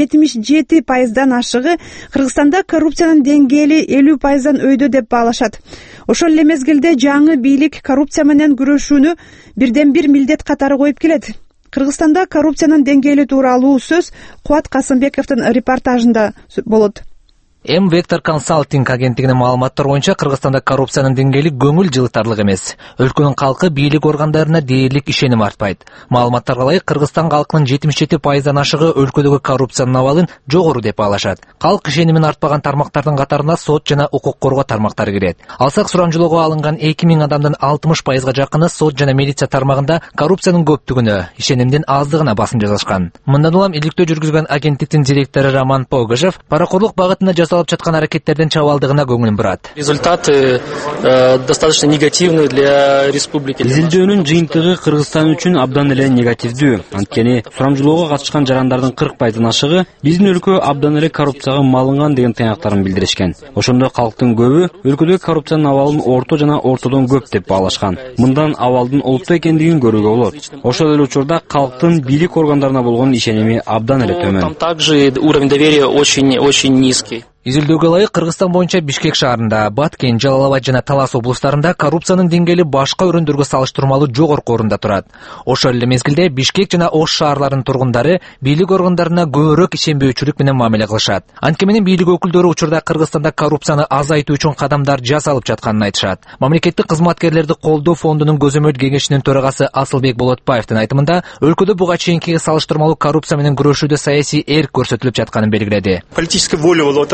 77%дан ашыгы Кыргызстанда коррупциянын деңгээли 50%дан өйдө деп баалашат. Ошол эле мезгилде жаңы бийлик коррупция менен күрөшүүнү бирден-бир милдет катары коюп келет. Кыргызстанда коррупциянын деңгээли тууралуу сөз Кубат Касымбековдун репортажында болот. М-Вектор консалтинг агенттигинин маалыматтары боюнча Кыргызстанда коррупциянын деңгээли көңүл жылытарлык эмес. Өлкөнүн калкы бийлик органдарына дээрлик ишеним артпайт. Маалыматтарга ылайык, Кыргызстан калкынын 77%дан ашыгы өлкөдөгү коррупциянын абалын жогору деп баалашат. Калк ишенимин артпаган тармактардын катарына сот жана укук коргоо тармактары кирет. Алсак, сурамжылоого алынган 2000 адамдын 60%га жакыны сот жана милиция тармагында коррупциянын көптүгүнө, ишенимдин аздыгына басым жасашкан. Мындан улам иликтөө жүргүзгөн агенттиктин директору Роман Погожев паракорлук багытында жасалып жаткан аракеттердин чабалдыгына көңүлүн бурат. Результаты достаточно негативны для республики. Изилдөөнүн жыйынтыгы Кыргызстан үчүн абдан эле негативдүү. Анткени сурамжылоого катышкан жарандардын 40%дан ашыгы биздин өлкө абдан эле коррупцияга малынган деген тыйнактарын билдиришкен. Ошондой калктын көбү өлкөдөгү коррупциянын абалын орто жана ортодон көп деп баалашкан. Мындан абалдын олуттуу экендигин көрүүгө болот. Ошол эле учурда калктын бийлик органдарына болгон ишеними абдан эле төмөн. Там также уровень доверия очень низкий. Изилдөөгө ылайык, Кыргызстан боюнча Бишкек шаарында, Баткен, Жалал-Абад жана Талас облустарында коррупциянын деңгээли башка өрөндөргө салыштырмалуу жогорку орунда турат. Ошол эле мезгилде Бишкек жана Ош шаарларынын тургундары бийлик органдарына көбүрөөк ишенбөөчүлүк менен мамиле кылышат. Анткени менен бийлик өкүлдөрү учурда Кыргызстанда коррупцияны азайтуу үчүн кадамдар жасалып жатканын айтышат. Мамлекеттик кызматкерлерди колдоо фондунун көзөмөл кеңешинин төрагасы Асылбек Болотбаевдин айтымында, өлкөдө буга чейинкиге салыштырмалуу коррупция менен күрөшүүдө саясий эрк көрсөтүлүп жатканын белгиледи. Политическая воля болот.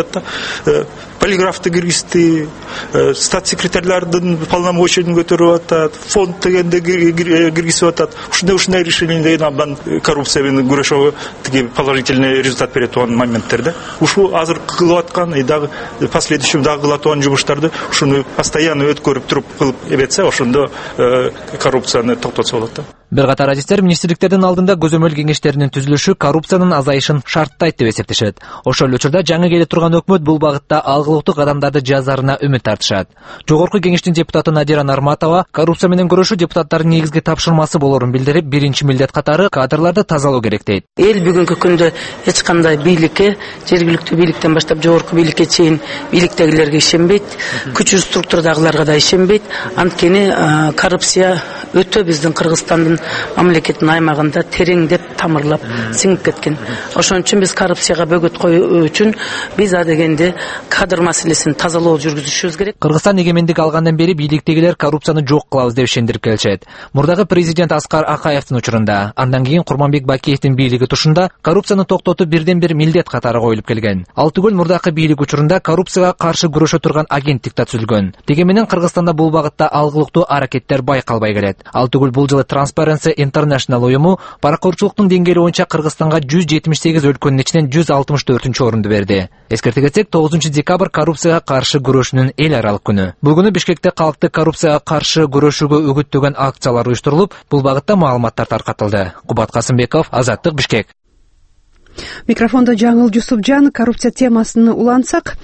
Полиграфты киргизди, статс-секретарлардын полномочиясын көтөрүп атат, фонд дегенде киргизип атат. Ушундай решениелер абдан коррупция менен күрөшүүгө тиги положительный результат берет турган моменттер. Ушул азыр кылып аткан и дагы последующий дагы кыла турган жумуштарды ушуну постоянно өткөрүп туруп кылып эбетсе, ошондо коррупцияны токтотсо болот да. Бир катар адистер министрликтердин алдында көзөмөл кеңештеринин түзүлүшү коррупциянын азайышын шарттайт деп эсептешет. Ошол учурда жаңы келе турган өкмөт бул багытта алгылыктуу кадамдарды жазарына үмүт тартышат. Жогорку кеңештин депутаты Надира Нарматова коррупция менен күрөшүү депутаттардын негизги тапшырмасы болорун билдирип, биринчи милдет катары кадрларды тазалоо керек дейт. Эл бүгүнкү күндө эч кандай бийликке, жергиликтүү бийликтен баштап жогорку бийликке чейин бийликтегилерге ишенбейт, күчтүү структурадагыларга да ишенбейт. Анткени коррупция өтө биздин Кыргызстандын мамлекеттин аймагында тереңдеп тамырлап сиңип кеткен. Ошон үчүн биз коррупцияга бөгөт коюу үчүн биз адегенде кадр маселесин тазалоо жүргүзүшүбүз керек. Кыргызстан эгемендик алгандан бери бийликтегилер коррупцияны жок кылабыз деп ишендирип келишет. Мурдагы президент Аскар Акаевдин учурунда, андан кийин Курманбек Бакиевдин бийлиги тушунда коррупцияны токтотуу бирден-бир милдет катары коюлуп келген. Ал түгөл мурдакы бийлик учурунда коррупцияга каршы күрөшө турган агенттик да түзүлгөн. Деги менен Кыргызстанда бул багытта алгылыктуу аракеттер байкалбай келет. Ал түгөл бул жылы Transparency International уюму паракорчулуктун деңгээли боюнча Кыргызстанга 178 өлкөнүн ичинен 164-орунду берди. Эскерте кетсек, 9 декабрь коррупцияга каршы күрөшүүнүн эл аралык күнү. Бул күнү Бишкекте калкты коррупцияга каршы күрөшүүгө үгүттөгөн акциялар уюштурулуп, бул багытта маалыматтар таркатылды. Кубат Касымбеков, Азаттык, Бишкек. Микрофондо Жаңыл Жусупжан. Коррупция темасын улантсак,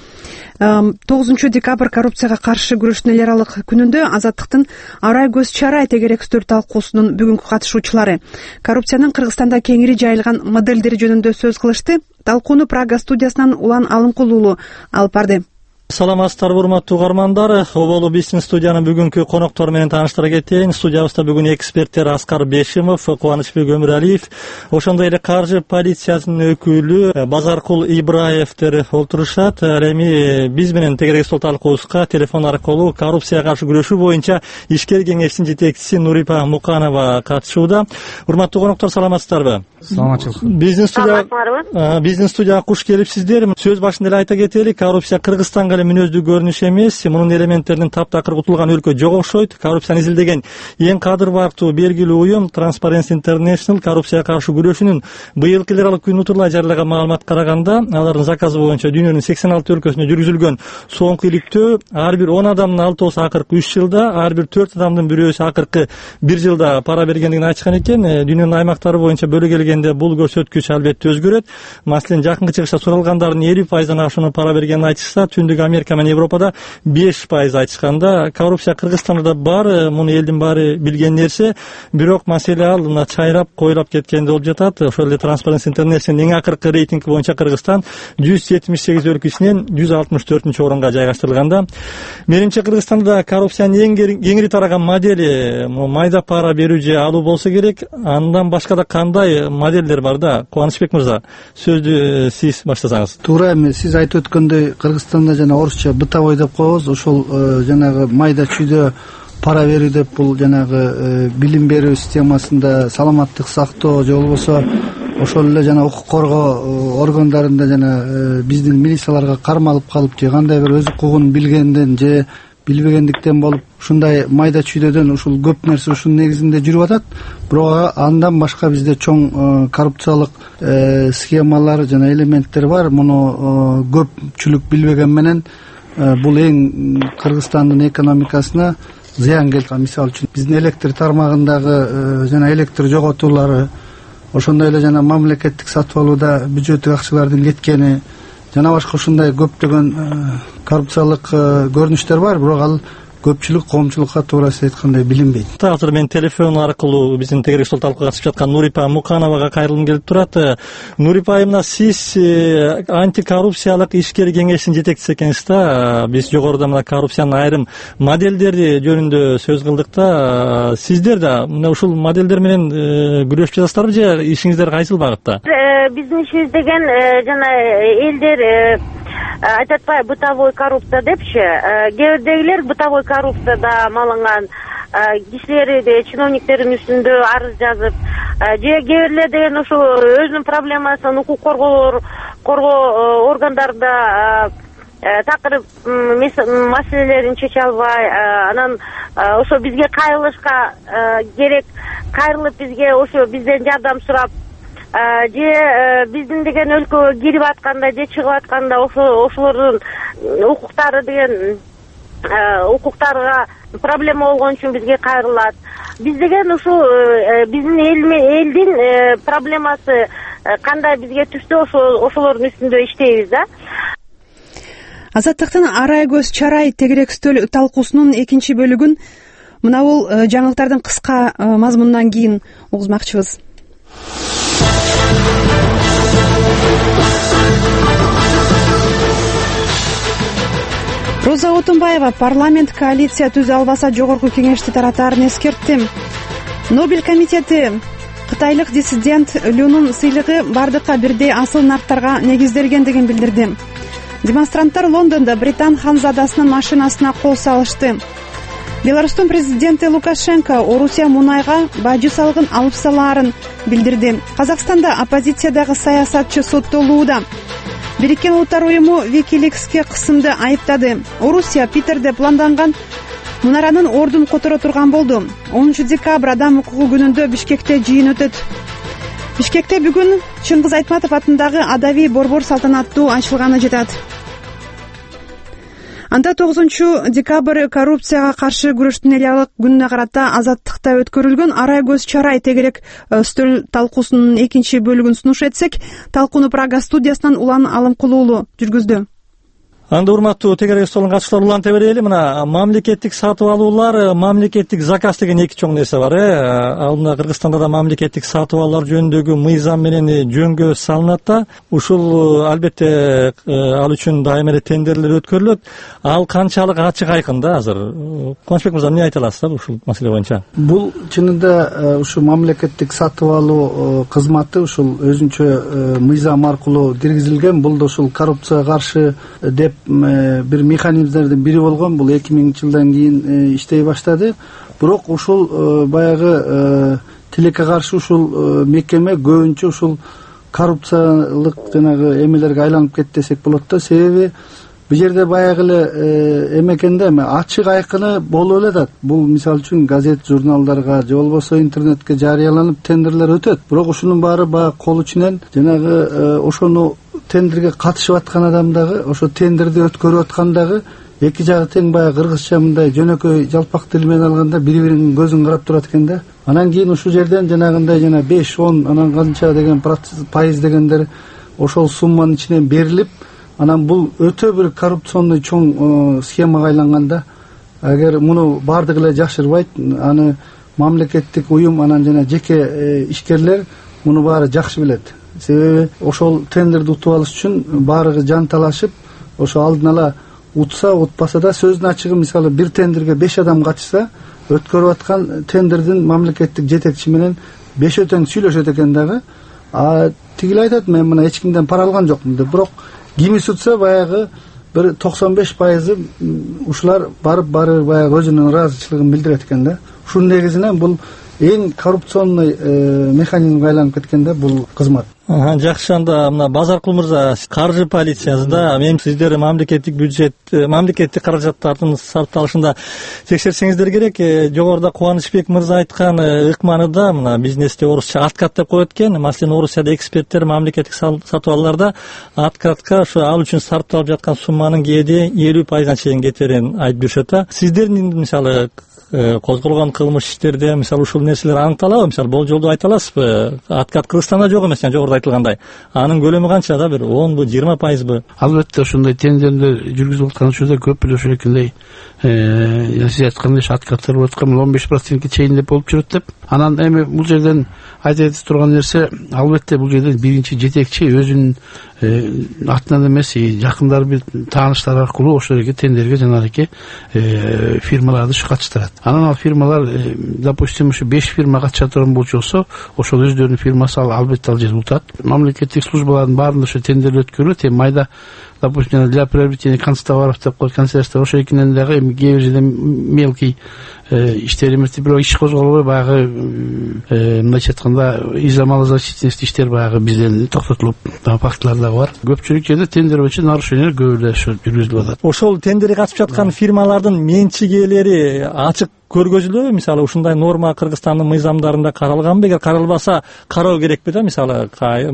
9 декабрь коррупцияга каршы күрөштүн эл аралык күнүндө Азаттыктын Арай көз чарай тегеректүү талкуусунун бүгүнкү катышуучулары коррупциянын Кыргызстанда кеңири жайылган моделдери жөнүндө сөз кылышты. Талкууну Прага студиясынан Улан Алымкул уулу алып барды. Саламатсыздарбы, урматтуу угармандар. Оболу биздин студиянын бүгүнкү коноктору менен тааныштыра кетейин. Студиябызда бүгүн эксперттер Аскар Бешимов, Кубанычбек Өмүралиев, ошондой эле каржы полициясынын өкүлү Базаркул Ибраевдер олтурушат. Ал эми биз менен тегерек стол талкуубузга телефон аркылуу коррупцияга каршы күрөшүү боюнча ишкер кеңештин жетекчиси Нурипа Муканова катышууда. Урматтуу коноктор, саламатсыздарбы? Саламатчылык. Биздин студияга куш келипсиздер. Сөз башында эле айта кетели, коррупция Кыргызстанга мүнөздүү көрүнүш эмес, мунун элементтеринин таптакыр кутулган өлкө жок окшойт. Коррупцияны изилдеген эң кадыр бактуу белгилүү уюм Transparency International коррупцияга каршы күрөшүүнүн быйылкы эл аралык күнү утурлай жарыяган маалыматка караганда, алардын заказы боюнча дүйнөнүн 86 өлкөсүндө жүргүзүлгөн соңку иликтөө ар бир 10 адамдын 6-сы акыркы 3 жылда, ар бир 4 адамдын 1-өөсү акыркы 1 жылда пара бергендигин айтышкан экен. Дүйнөнүн аймактары боюнча бөлө келгенде бул көрсөткүч албетте өзгөрөт. Маселен, жакынкы чыгышта суралгандардын 50%-дан ашууну пара бергенин айтышса, Түндүк Америка менен Европада 5% айтышканда, коррупция Кыргызстанда да бар, муну элдин баары билген нерсе. Бирок маселе ал мына чайрап, койлап кеткенде болуп жатат. Ошол эле Transparency International эң акыркы рейтинг боюнча Кыргызстан 178 өлкөсүнөн 164-орунга жайгаштырылганда, менимче Кыргызстанда коррупциянын эң кеңири тараган модели майда пара берүү же алуу болсо керек. Андан башка да кандай моделдер бар да? Кубанычбек мырза, сөздү сиз баштасаңыз. Туура, эми сиз айтып өткөндөй, Кыргызстанда жана орусча бытовой деп коебуз. Ошол жанагы майда чүйдө пара берүү деп, бул жанагы билим берүү системасында, саламаттык сактоо же болбосо ошол эле жана укук коргоо органдарында жана биздин милицияларга кармалып калып же кандай бир өз укугун билгенден же билбегендиктен болуп ушундай майда чүйдөдөн ушул көп нерсе ушунун негизинде жүрүп атат. Бирок андан башка бизде чоң коррупциялык схемалар жана элементтер бар. Муну көпчүлүк билбеген менен бул эң Кыргызстандын экономикасына зыян келтирген. Мисалы үчүн биздин электр тармагындагы жана электр жоготуулары, ошондой эле жана мамлекеттик сатып алууда бюджеттик акчалардын кеткени жана башка ушундай көптөгөн коррупциялык көрүнүштөр бар. Бирок ал көпчүлүк коомчулукка туура сиз айткандай билинбейт. Азыр мен телефон аркылуу биздин тегерек стол талкууга катышып жаткан Нурипа Мукановага кайрылгым келип турат. Нурипа айымна, сиз антикоррупциялык ишкер кеңештин жетекчиси экенсиз да. Биз жогоруда мына коррупциянын айрым моделдери жөнүндө сөз кылдык да. Сиздер да мына ушул моделдер менен күрөшүп жатасыздарбы же ишиңиздер кайсыл багытта? Биздин ишибиз деген жана элдер айтат атпайбы, бытовой коррупция депчи. Кээ бирдегилер бытовой коррупцияда малынган кишилерди, чиновниктердин үстүндө арыз жазып, же кээ бирлер деген ушу өзүнүн проблемасын укук коргоо органдарында такыр маселелерин чече албай, анан ошо бизге кайрылышка керек, кайрылып бизге ошо бизден жардам сурап, же биздин деген өлкөгө кирип атканда же чыгып атканда ошолордун укуктары деген укуктарга проблема болгон үчүн бизге кайрылат. Биз деген ушу биздин элдин проблемасы кандай бизге түштү, ошолордун үстүндө иштейбиз да. Азаттыктын Арай көз чарай тегерек стөл талкуусунун экинчи бөлүгүн мына бул жаңылыктардын кыска мазмунунан кийин угузмакчыбыз. Роза Отунбаева парламент коалиция түзө албаса жогорку кеңешти таратаарын эскертти. Нобель комитети кытайлык диссидент Люнун сыйлыгы бардыкка бирдей асыл нарктарга негизделгендигин билдирди. Демонстранттар Лондондо Британ ханзадасынын машинасына кол салышты. Беларустун президенти Лукашенко Орусия мунайга бажы салыгын алып салаарын билдирди. Казакстанда оппозициядагы саясатчы соттолууда. Бириккен Улуттар уюму Wikileaks'ке кысымды айыптады. Орусия Питерде планданган мунаранын ордун которо турган болду. 10 декабрь адам укугу күнүндө Бишкекте жыйын өтөт. Бишкекте бүгүн Чыңгыз Айтматов атындагы Адави борбор салтанаттуу ачылганы жатат. Анда 9-декабрь коррупцияга каршы күрөштүн эл алык күнүнө карата Азаттыкта өткөрүлгөн арай көз чарай тегерек өстөл талкуусунун экинчи бөлүгүн сунуш этсек, талкууну Прага студиясынан Улан Алымкулуу уулу жүргүздү. Анда урматтуу тегерек столдун катышуулары уланта берели. Мына мамлекеттик сатып алуулар, мамлекеттик заказ деген эки чоң нерсе бар. Ал мына Кыргызстанда да мамлекеттик сатып алуулар жөнүндөгү мыйзам менен жөнгө салынат да. Ушул албетте ал үчүн дайыма эле тендерлер өткөрүлөт. Ал канчалык ачык айкын да азыр. Кубанычбек мырза эмне айта аласыз ушул маселе боюнча? Бул чынында ушу мамлекеттик сатып алуу кызматы ушул өзүнчө мыйзам аркылуу киргизилген. Бул да ушул коррупцияга каршы деп бир механизмдердин бири болгон. Бул 2000-жылдан кийин иштей баштады. Бирок ушул баягы тилекке каршы ушул мекеме көбүнчө ушул коррупциялык жанагы эмелерге айланып кетти десек болот да. Себеби бул жерде баягы эле эмекенде ачык айкыны болуп эле атат. Бул мисалы үчүн газет, журналдарга же болбосо интернетке жарыяланып тендерлер өтөт. Бирок ушунун баары баягы кол ичинен жанагы ошону тендерге катышып аткан адам дагы, ошо тендерди өткөрүп аткан дагы эки жагы тең баягы кыргызча мындай жөнөкөй жалпак тил менен алганда бири-биринин көзүн карап турат экен да. Анан кийин ушул жерден жанагындай жана 5-10 анан канча деген пайыз дегендер ошол сумманын ичинен берилип, анан бул өтө бир коррупционный чоң схемага айланганда, эгер муну бардыгы эле жашырбайт, аны мамлекеттик уюм анан жана жеке ишкерлер муну баары жакшы билет. Себеби ошол тендерди утуп алыш үчүн баарыгы жан талашып, ошо алдын ала утса, утпаса да сөздүн ачыгы мисалы бир тендерге 5 адам катышса, өткөрүп аткан тендердин мамлекеттик жетекчи менен 5 тең сүйлөшөт экен дагы. Тигил айтат, мен мына эч кимден пара алган жокмун деп. Бирок кими сутса баягы бир 95% ушулар барып баягы өзүнүн ыраазычылыгын билдирет экен да. Ушунун негизинен бул эң коррупционный механизмге айланып кеткен да бул кызмат. Жакшы, анда мына Базаркул мырза, каржы полициясында мен сиздер мамлекеттик бюджет, мамлекеттик каражаттардын сарпталышында текшерсеңиздер керек. Жогоруда Кубанычбек мырза айткан ыкманы да мына бизнесте орусча откат деп коет экен. Маселен, Орусияда эксперттер мамлекеттик сатып алууларда откатка ошо ал үчүн сарпталып жаткан сумманын кээде 50% чейин кетерин айтып жүрүшөт да. Сиздердин мисалы козголгон кылмыш иштерде мисалы ушул нерселер аныкталабы? Мисалы болжолду айта аласызбы? Откат Кыргызстанда жок эмес, жогоруда айтылгандай. Анын көлөмү канча да, бир 10бу, 20%бы? Албетте ошондой тендерлер жүргүзүлүп аткан учурда көп эле ошол экендей сиз айткандай откаттар болуп аткан 15%ке чейин деп болуп жүрөт деп. Анан эми бул жерден айта турган нерсе, албетте бул жерден биринчи жетекчи өзүнүн атынан эмес, жакындары бир тааныштар аркылуу ошол жерге тендерге жанагы фирмаларды катыштырат. Анан ал фирмалар, допустим, ушу 5 фирма катыша турган болсо, ошол өздөрүнүн фирмасы албетте ал жерде утат. Мамлекеттик службалардын баарында ошо тендер өткөрүлөт. Майда, допустим, для приобретения канцтоваров деп коет, канцелярство ошол экенен дагы кээ бир жерде мелкий иштер эмес, бирок иш козголбой баягы мындайча айтканда изомалозащитность иштер баягы бизден токтотулуп фактылар дагы бар. Көпчүлүк жерде тендер боюнча нарушениялар көп эле жүргүзүлүп атат. Ошол тендерге катышып жаткан фирмалардын менчигелери ачык көргөзүлөбү? Мисалы ушундай норма Кыргызстандын мыйзамдарында каралганбы? Эгер каралбаса, кароо керекпи да? Мисалы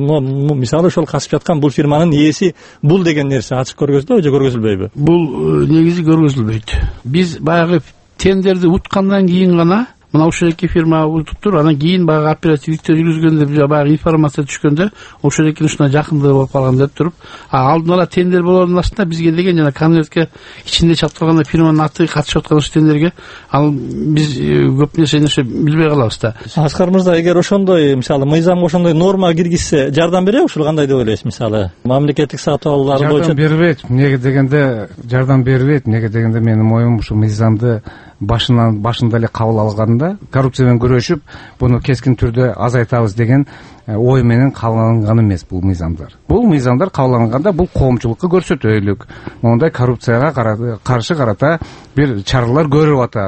ошол катышып жаткан бул фирманын ээси бул деген нерсе ачык көргөзүлөбү же көргөзүлбөйбү? Бул негизи көргөзүлбөйт. Биз баягы тендерди уткандан кийин гана мына ушул эки фирма утуптур, анан кийин баягы оперативдикте жүргүзгөндө баягы информация түшкөндө ошол экинин ушуна жакындыгы болуп калган деп туруп, алдын ала тендер болоордун астында бизге деген жана конвертке ичинде чап турган фирманын аты катышып аткан ушул тендерге, ал биз көп нерсени билбей калабыз да. Аскар мырза, эгер ошондой мисалы мыйзамга ошондой норма киргизсе, жардам береби ушул, кандай деп ойлойсуз? Мисалы мамлекеттик сатып алуулар боюнча жардам бербейт. Эмнеге дегенде жардам бербейт. Эмнеге дегенде менин оюм ушул мыйзамды башында эле кабыл алганда коррупция менен күрөшүп, буну кескин түрдө азайтабыз деген ой менен кабыл алынган эмес бул мыйзамдар. Бул мыйзамдар кабыл алынганда бул коомчулукка көрсөтөйлүк, мондай коррупцияга каршы карата бир чаралар көрүп атат.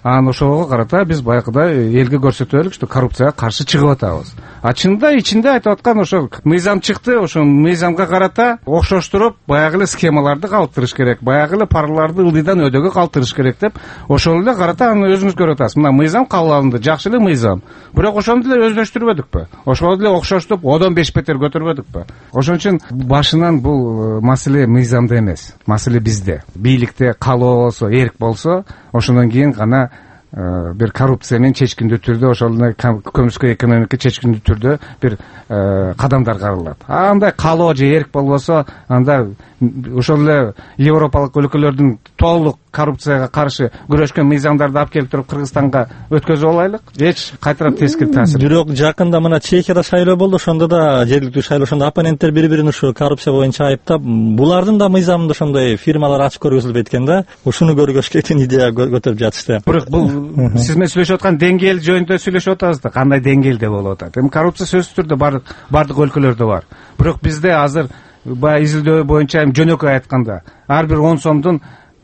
анан ошого карата биз баягыдай элге көрсөтөлүк что коррупцияга каршы чыгып атабыз. А чынында ичинде айтып аткан ошо мыйзам чыкты, ошо мыйзамга карата окшоштуруп баягы эле схемаларды калыптырыш керек, баягы эле параларды ылдыйдан өйдөгө калтырыш керек деп ошол эле карата аны өзүңүз көрүп атасыз. Мына мыйзам кабыл алынды, жакшы эле мыйзам. Бирок ошону деле өздөштүрбөдүкпү? Ошого деле окшоштуп, одон 5 бетер көтөрбөдүкпү? Ошон үчүн башынан бул маселе мыйзамда эмес, маселе бизде. Бийликте каалоо болсо, эрк болсо, ошондон кийин гана бир коррупция менен чечкиндүү түрдө ошол көмүскө экономика чечкиндүү түрдө бир кадамдар каралат. Андай каалоо же эрк болбосо, анда ошол эле европалык өлкөлөрдүн толук коррупцияга каршы күрөшкөн мыйзамдарды алып келип туруп Кыргызстанга өткөзүп алайлык? Эч кайтарып тескири таасир. Бирок жакында мына Чехияда шайлоо болду, ошондо да жергиликтүү шайлоо, ошондо оппоненттер бири-бирин ушу коррупция боюнча айыптап, булардын да мыйзамында ошондой фирмалар ачып көргөзүлбөйт экен да. Ушуну көргөзүшкө деген идея көтөрүп жатышты. Бирок бул сиз менен сүйлөшүп аткан деңгээл жөнүндө сүйлөшүп атабыз да, кандай деңгээлде болуп атат. Эми коррупция сөзсүз түрдө бардык өлкөлөрдө бар. Бирок бизде азыр баягы изилдөө боюнча жөнөкөй айтканда ар бир 10 сомдун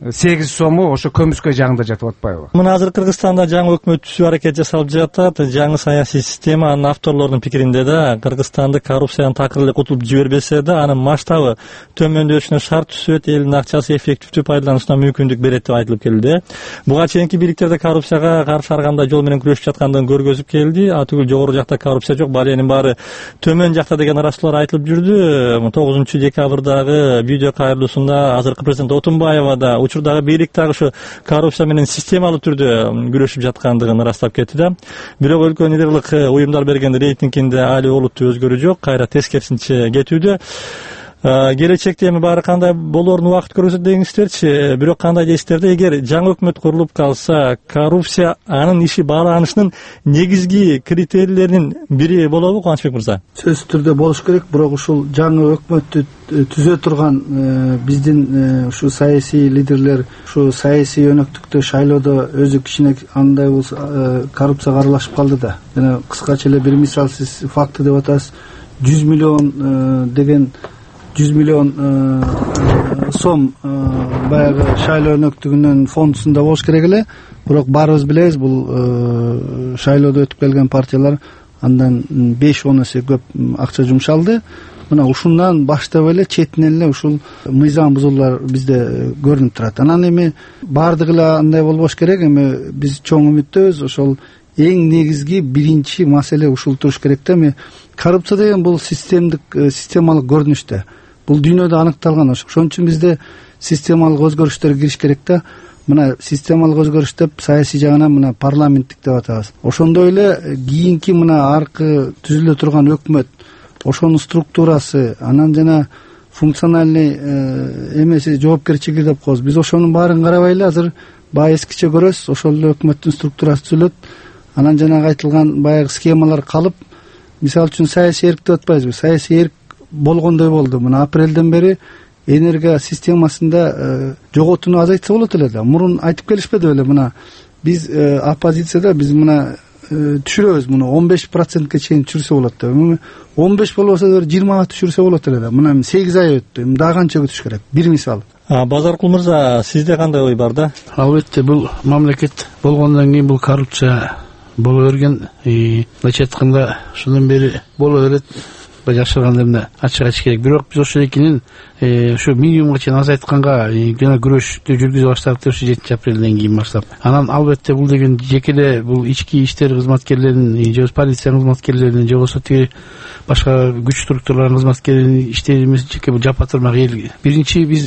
8 сому ошо көмүскө жагында жатып атпайбы? Мына азыр Кыргызстанда жаңы өкмөт түзүү аракет жасалып жатат. Жаңы саясий система, анын авторлордун пикиринде да Кыргызстанды коррупциядан такыр эле кутулуп жибербесе да, анын масштабы төмөндөшүнө шарт түзөт, элдин акчасы эффективдүү пайдаланышына мүмкүндүк берет деп айтылып келди. Буга чейинки бийликтерде коррупцияга каршы ар кандай жол менен күрөшүп жаткандыгын көргөзүп келди. Түгүл жогору жакта коррупция жок, баленин баары төмөн жакта деген арачылар айтылып жүрдү. 9 декабрдагы видео кайрылуусунда азыркы президент Отунбаева да учурдагы бийлик дагы ушу коррупция менен системалуу түрдө күрөшүп жаткандыгын ырастап кетти да. Бирок өлкө нидерлык уюмдар берген рейтингинде али олуттуу өзгөрүү жок, кайра тескерисинче кетүүдө. Келечекте эми баары кандай болоорун убакыт көрсөтөт дегиңиздерчи. Бирок кандай дейсиздер, эгер жаңы өкмөт курулуп калса, коррупция анын иши бааланышынын негизги критерийлеринин бири болобу, Кубанычбек мырза? Сөзсүз түрдө болуш керек, бирок ушул жаңы өкмөттү түзө турган биздин ушу саясий лидерлер ушу саясий өнөктүктө шайлоодо өзү кичине андай болсо коррупцияга аралашып калды да. Жана кыскача эле бир мисал, сиз факты деп атасыз, 100 миллион деген 100 миллион сом баягы шайлоо өнөктүгүнүн фондусунда болуш керек эле. Бирок баарыбыз билебиз, бул шайлоодо өтүп келген партиялар андан 5-10 эсе көп акча жумшалды. Мына ушундан баштап эле четинен эле ушул мыйзам бузуулар бизде көрүнүп турат. Анан эми баардыгы эле андай болбош керек. Эми биз чоң үмүттөбүз, ошол эң негизги биринчи маселе ушул туруш керек да. Эми коррупция деген бул системалык көрүнүштө. Бул дүйнөдө аныкталган. Ошон үчүн бизде системалык өзгөрүштөр кириш керек да. Мына системалык өзгөрүш деп саясий жагынан мына парламенттик деп атабыз. Ошондой эле кийинки мына аркы түзүлө турган өкмөт, ошонун структурасы, анан жана функциональный эмеси, жоопкерчилиги деп коебуз. Биз ошонун баарын карабай эле азыр баягы эскиче көрөбүз. Ошол эле өкмөттүн структурасы түзүлөт. Анан жанагы айтылган баягы схемалар калып, мисалы үчүн саясий эрк деп атпайбызбы? Саясий эрк болгондой болду. Мына апрелден бери энергия системасында жоготууну азайтса болот эле да. Мурун айтып келишпеди беле? Мына биз оппозицияда биз мына түшүрөбүз, муну 15%ке чейин түшүрсө болот деп. 15 болбосо да 20га түшүрсө болот эле да. Мына 8 ай өттү. Эми дагы канча күтүш керек? Бир мисал. Базаркул мырза, сизде кандай ой бар да? Албетте, бул мамлекет болгондон кийин бул коррупция боло берген. Мынча айтканда, ушундан бери боло берет. Жашырганда ачык айтыш керек. Бирок биз ошол экинин ушу минимумга чейин азайтканга жана күрөштү жүргүзө баштадык деп 7 апрелден кийин баштап. Анан албетте бул деген жекеле бул ички иштер кызматкерлеринин же полиция кызматкерлеринин же болбосо тиги башка күч структураларынын кызматкерлеринин иштери эмес, жеке бул жапа турмак эл. Биринчи биз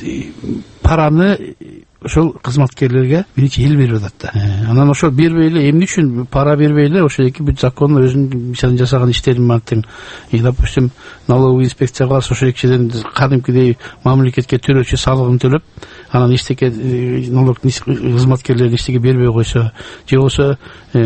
параны ошол кызматкерлерге биринчи эл берип атат да. Анан ошол бербей эле, эмне үчүн пара бербей эле, ошол эки бүт закон өзүнүн мисалын жасаган иштерин мантин. Допустим, налоговый инспекция бар, ошол экчеден кадимкидей мамлекетке төлөөчү салыгын төлөп, анан эчтеке налог кызматкерлерин эчтеке бербей койсо, же болбосо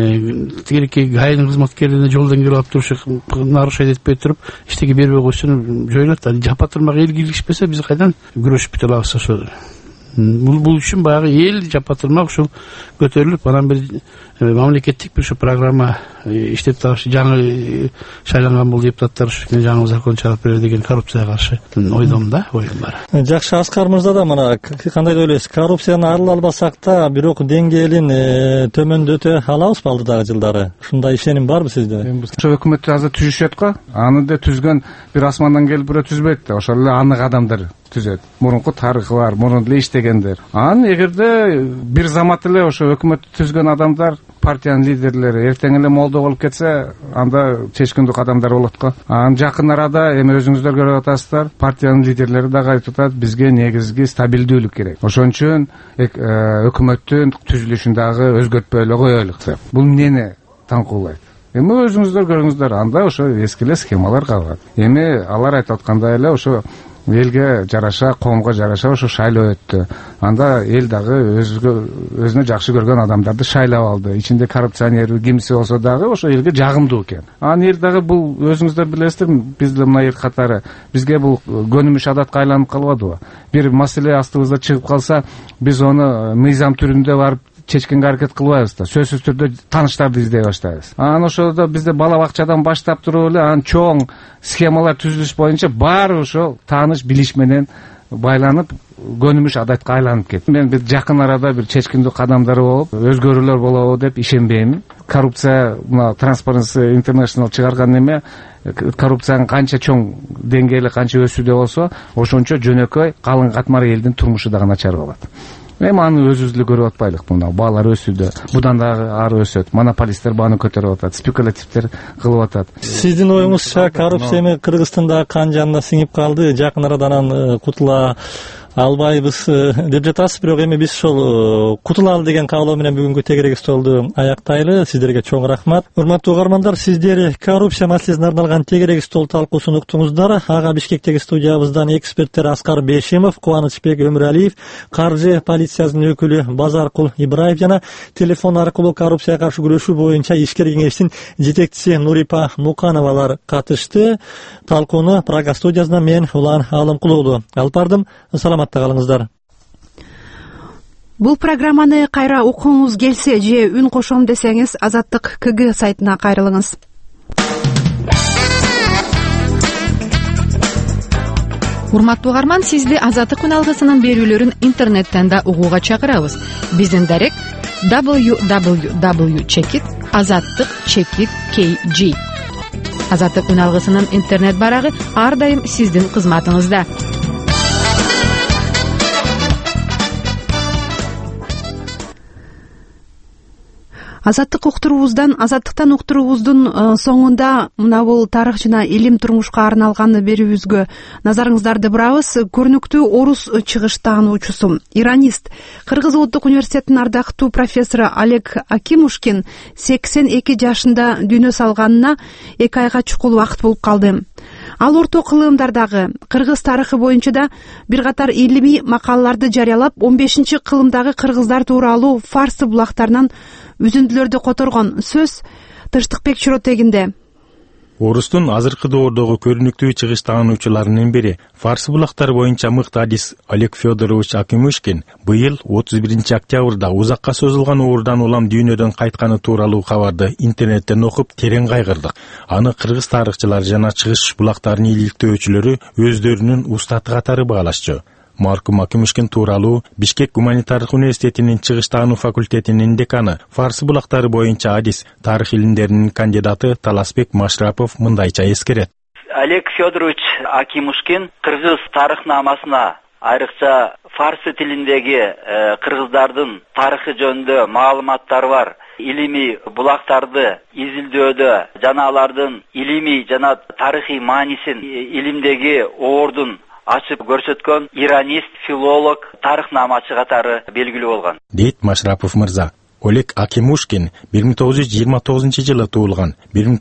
тигирки ГАИнин кызматкерлерине жолдон келип алып турушу нарушать этпей туруп, эчтеке бербей койсо жоюлат да. Жапа турмак эл киргизбесе биз кайдан күрөшүп бүтө алабыз ошол бул үчүн баягы эл жапатырмак ушул көтөрүлүп анан бир мамлекеттик бир ушу программа иштеп табыш жаңы шайланган бул депутаттар ушул жаңы закон чыгарып берер деген коррупцияга каршы ойдом да, оюм бар. Жакшы, Аскар мырза да мына кандай деп ойлойсуз? Коррупцияны арыла албасак да, бирок деңгээлин төмөндөтө алабызбы алдыдагы жылдары? Ушундай ишеним барбы сизде? Ошо өкмөттү азыр түзүшөт го. Аны да түзгөн бир асмандан келип бирөө түзбөйт да. Ошол эле анык адамдар түзөт. Мурунку тарыхы бар, мурун эле иштегендер. Анан эгерде бир замат эле ошо өкмөттү түзгөн адамдар, партиянын лидерлери эртең эле молдо болуп кетсе, анда чечкиндик адамдар болот го. Анан жакын арада эми өзүңүздөр көрүп атасыздар, партиянын лидерлери дагы айтып атат, бизге негизги стабилдүүлүк керек. Ошон үчүн өкмөттүн түзүлүшүн дагы өзгөртпөй эле коелук деп. Бул эмнени таңкуулайт? Эми өзүңүздөр көрүңүздөр, анда ошо эски эле схемалар калган. Эми алар айтып аткандай эле ошо элге жараша, коомго жараша ошо шайлоо өттү. Анда эл дагы өзүнө жакшы көргөн адамдарды шайлап алды. Ичинде коррупционер кимси болсо дагы ошо элге жагымдуу экен. Анан эл дагы бул өзүңүздөр билесиздер, бизде мына эл катары бизге бул көнүмүш адатка айланып калбадыбы? Бир маселе астыбызда чыгып калса, биз аны мыйзам түрүндө барып чечкенге аракет кылбайбыз да, сөзсүз түрдө тааныштарды издей баштайбыз. Анан ошодо бизде бала бакчадан баштап туруп эле анан чоң схемалар түзүлүш боюнча баары ошо тааныш билиш менен байланып көнүмүш адатка айланып кетти. Мен бир жакын арада бир чечкиндик кадамдар болуп, өзгөрүүлөр болобу деп ишенбейм. Коррупция, мына Transparency International чыгарган неме, коррупциянын канча чоң деңгээли, канча өсүүдө болсо, ошончо жөнөкөй калың катмар элдин турмушу дагы начар болот. Эми аны өзүбүз эле көрүп атпайлыкпы? Мына баалар өсүүдө, будан дагы ары өсөт. Монополисттер бааны көтөрүп атат, спекулятивдер кылып атат. Сиздин оюңузча коррупция эми Кыргызстанда кан жанына сиңип калды, жакын арадан кутула албайбыз деп жатасыз, бирок эми биз ошол кутулалы деген каалоо менен бүгүнкү тегерек столду аяктайлы. Сиздерге чоң рахмат. Урматтуу угармандар, сиздер коррупция маселесине арналган тегерек стол талкуусун уктуңуздар. Ага Бишкектеги студиябыздан эксперттер Аскар Бешимов, Кубанычбек Өмүралиев, каржы полициясынын өкүлү Базаркул Ибраев жана телефон аркылуу коррупцияга каршы күрөшүү боюнча ишкер кеңештин жетекчиси Нурипа Мукановалар катышты. Талкууну Прага студиясынан мен Улан Алымкулуулу алып бардым. Саламатта калыңыздар. Бул программаны кайра окуңуз келсе же үн кошом десеңиз, Азаттык КГ сайтына кайрылыңыз. Урматтуу угарман, сизди Азаттык үн алгысынын берүүлөрүн интернеттен да угууга чакырабыз. Биздин дарек www.azattik.kg. Азаттык үн алгысынын интернет барагы ар дайым сиздин кызматыңызда. Азаттыктан уктуруубуздун соңунда мына бул тарых жана илим турмушка арналган берүүбүзгө назарыңыздарды бурабыз. Көрүнүктүү орус чыгыш таануучусу, иранист, Кыргыз Улуттук университетинин ардактуу профессору Олег Акимушкин 82 жашында дүйнө салганына 2 айга чукул убакыт болуп калды. Ал орто кылымдардагы кыргыз тарыхы боюнча да бир катар илимий макалаларды жарыялап, 15-кылымдагы кыргыздар тууралуу фарсы булактарынан үзүндүлөрдү которгон. Сөз Тынчтыкбек Чоротегинде. Орустун азыркы доордогу көрүнүктүү чыгыш таануучуларынын бири, фарсы булактар боюнча мыктадис Олег Федорович Акимушкин быйыл 31 октябрда узакка созулган оорудан улам дүйнөдөн кайтканы тууралуу кабарды интернеттен окуп терең кайгырдык. Аны кыргыз тарыхчылар жана чыгыш булактарынын иликтөөчүлөрү өздөрүнүн устаты катары баалашчу. Маркум Акимушкин тууралуу Бишкек гуманитардык университетинин чыгыш таануу факультетинин деканы, фарсы булактары боюнча адис, тарых илимдеринин кандидаты Таласбек Машрапов мындайча эскерет. Олег Федорович Акимушкин кыргыз тарыхнамасына, айрыкча фарсы тилиндеги кыргыздардын тарыхы жөнүндө маалыматтары бар илимий булактарды изилдөөдө жана алардын илимий жана тарыхый маанисин илимдеги оордун ачып көрсөткөн иранист, филолог, тарыхнамачы катары белгилүү болгон. Дейт Машрапов мырза. Олег Акимушкин 1929 жылы туулган,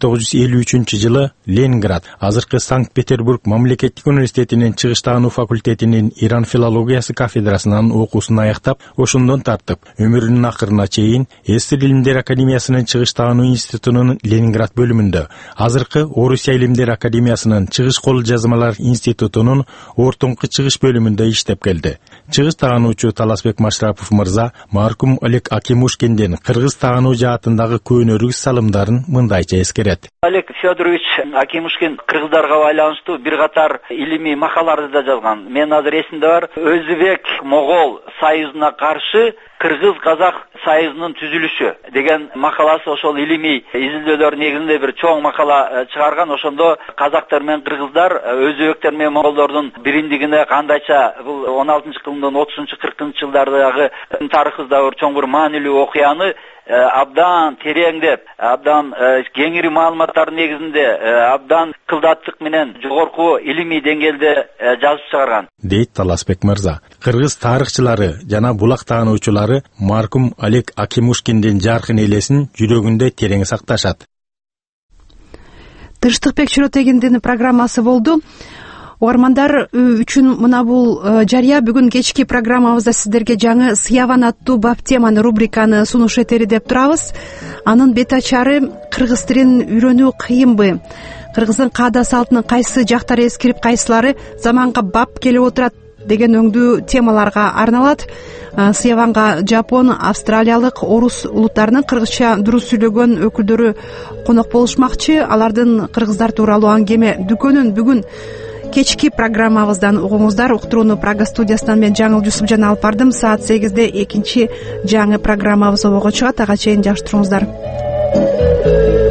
1953 жылы Ленинград, азыркы Санкт-Петербург мамлекеттик университетинин чыгыш таануу факультетинин Иран филологиясы кафедрасынан окуусун аяктап, ошондон тартып, өмүрүнүн акырына чейин СССР Илимдер академиясынын чыгыш таануу институтунун Ленинград бөлүмүндө, азыркы Орусия Илимдер академиясынын чыгыш кол жазмалар институтунун ортоңку чыгыш бөлүмүндө иштеп келди. Чыгыс таагануучу Таласбек Машрапов мырза маркум Олег Акимушкинден кыргыз таагануу жаатындагы көөнөрүгү салымдарын мындайча эскерет. Олег Федорович Акимушкин кыргыздарга байланыштуу бир катар илимий макалаларды да жазган. Мен азыр эсимде бар, Өзбек Могол союзуна каршы Кыргыз Казак союзунун түзүлүшү деген макаласы, ошол илимий изилдөөлөр негизинде бир чоң макала чыгарган. Ошондо казактар менен кыргыздар, өзбектер менен монголдордун биримдигине кандайча бул 16-кылымдын 30-40 жылдардагы тарыхыбызда бир чоң бир маанилүү окуяны абдан тереңдеп, абдан кеңири маалыматтардын негизинде, абдан кылдаттык менен жогорку илимий деңгээлде жазып чыгарган, дейт Таласбек мырза. Кыргыз тарыхчылары жана булак таануучулары маркум Олег Акимушкиндин жаркын элесин жүрөгүндө терең сакташат. Тынчтыкбек Чоротегиндин программасы болду. Угармандар үчүн мына бул жарыя. Бүгүн кечки программабызда сиздерге жаңы Сыяван аттуу бап теманы, рубриканы сунуш этери деп турабыз. Анын бет ачары кыргыз тилин үйрөнүү кыйынбы? Кыргыздын каада салтынын кайсы жактары эскирип, кайсылары заманга бап келип отурат деген өңдүү темаларга арналат. Сыяванга жапон, австралиялык, орус улуттарынын кыргызча дурус сүйлөгөн өкүлдөрү конок болушмакчы. Алардын кыргыздар тууралуу аңгеме дүкөнүн бүгүн кечки программабыздан угуңуздар. Уктурууну Прага студиясынан мен Жаңыл Жусупжан алып бардым. Саат 8-де экинчи жаңы программабыз обого чыгат. Ага чейин жакшы туруңуздар.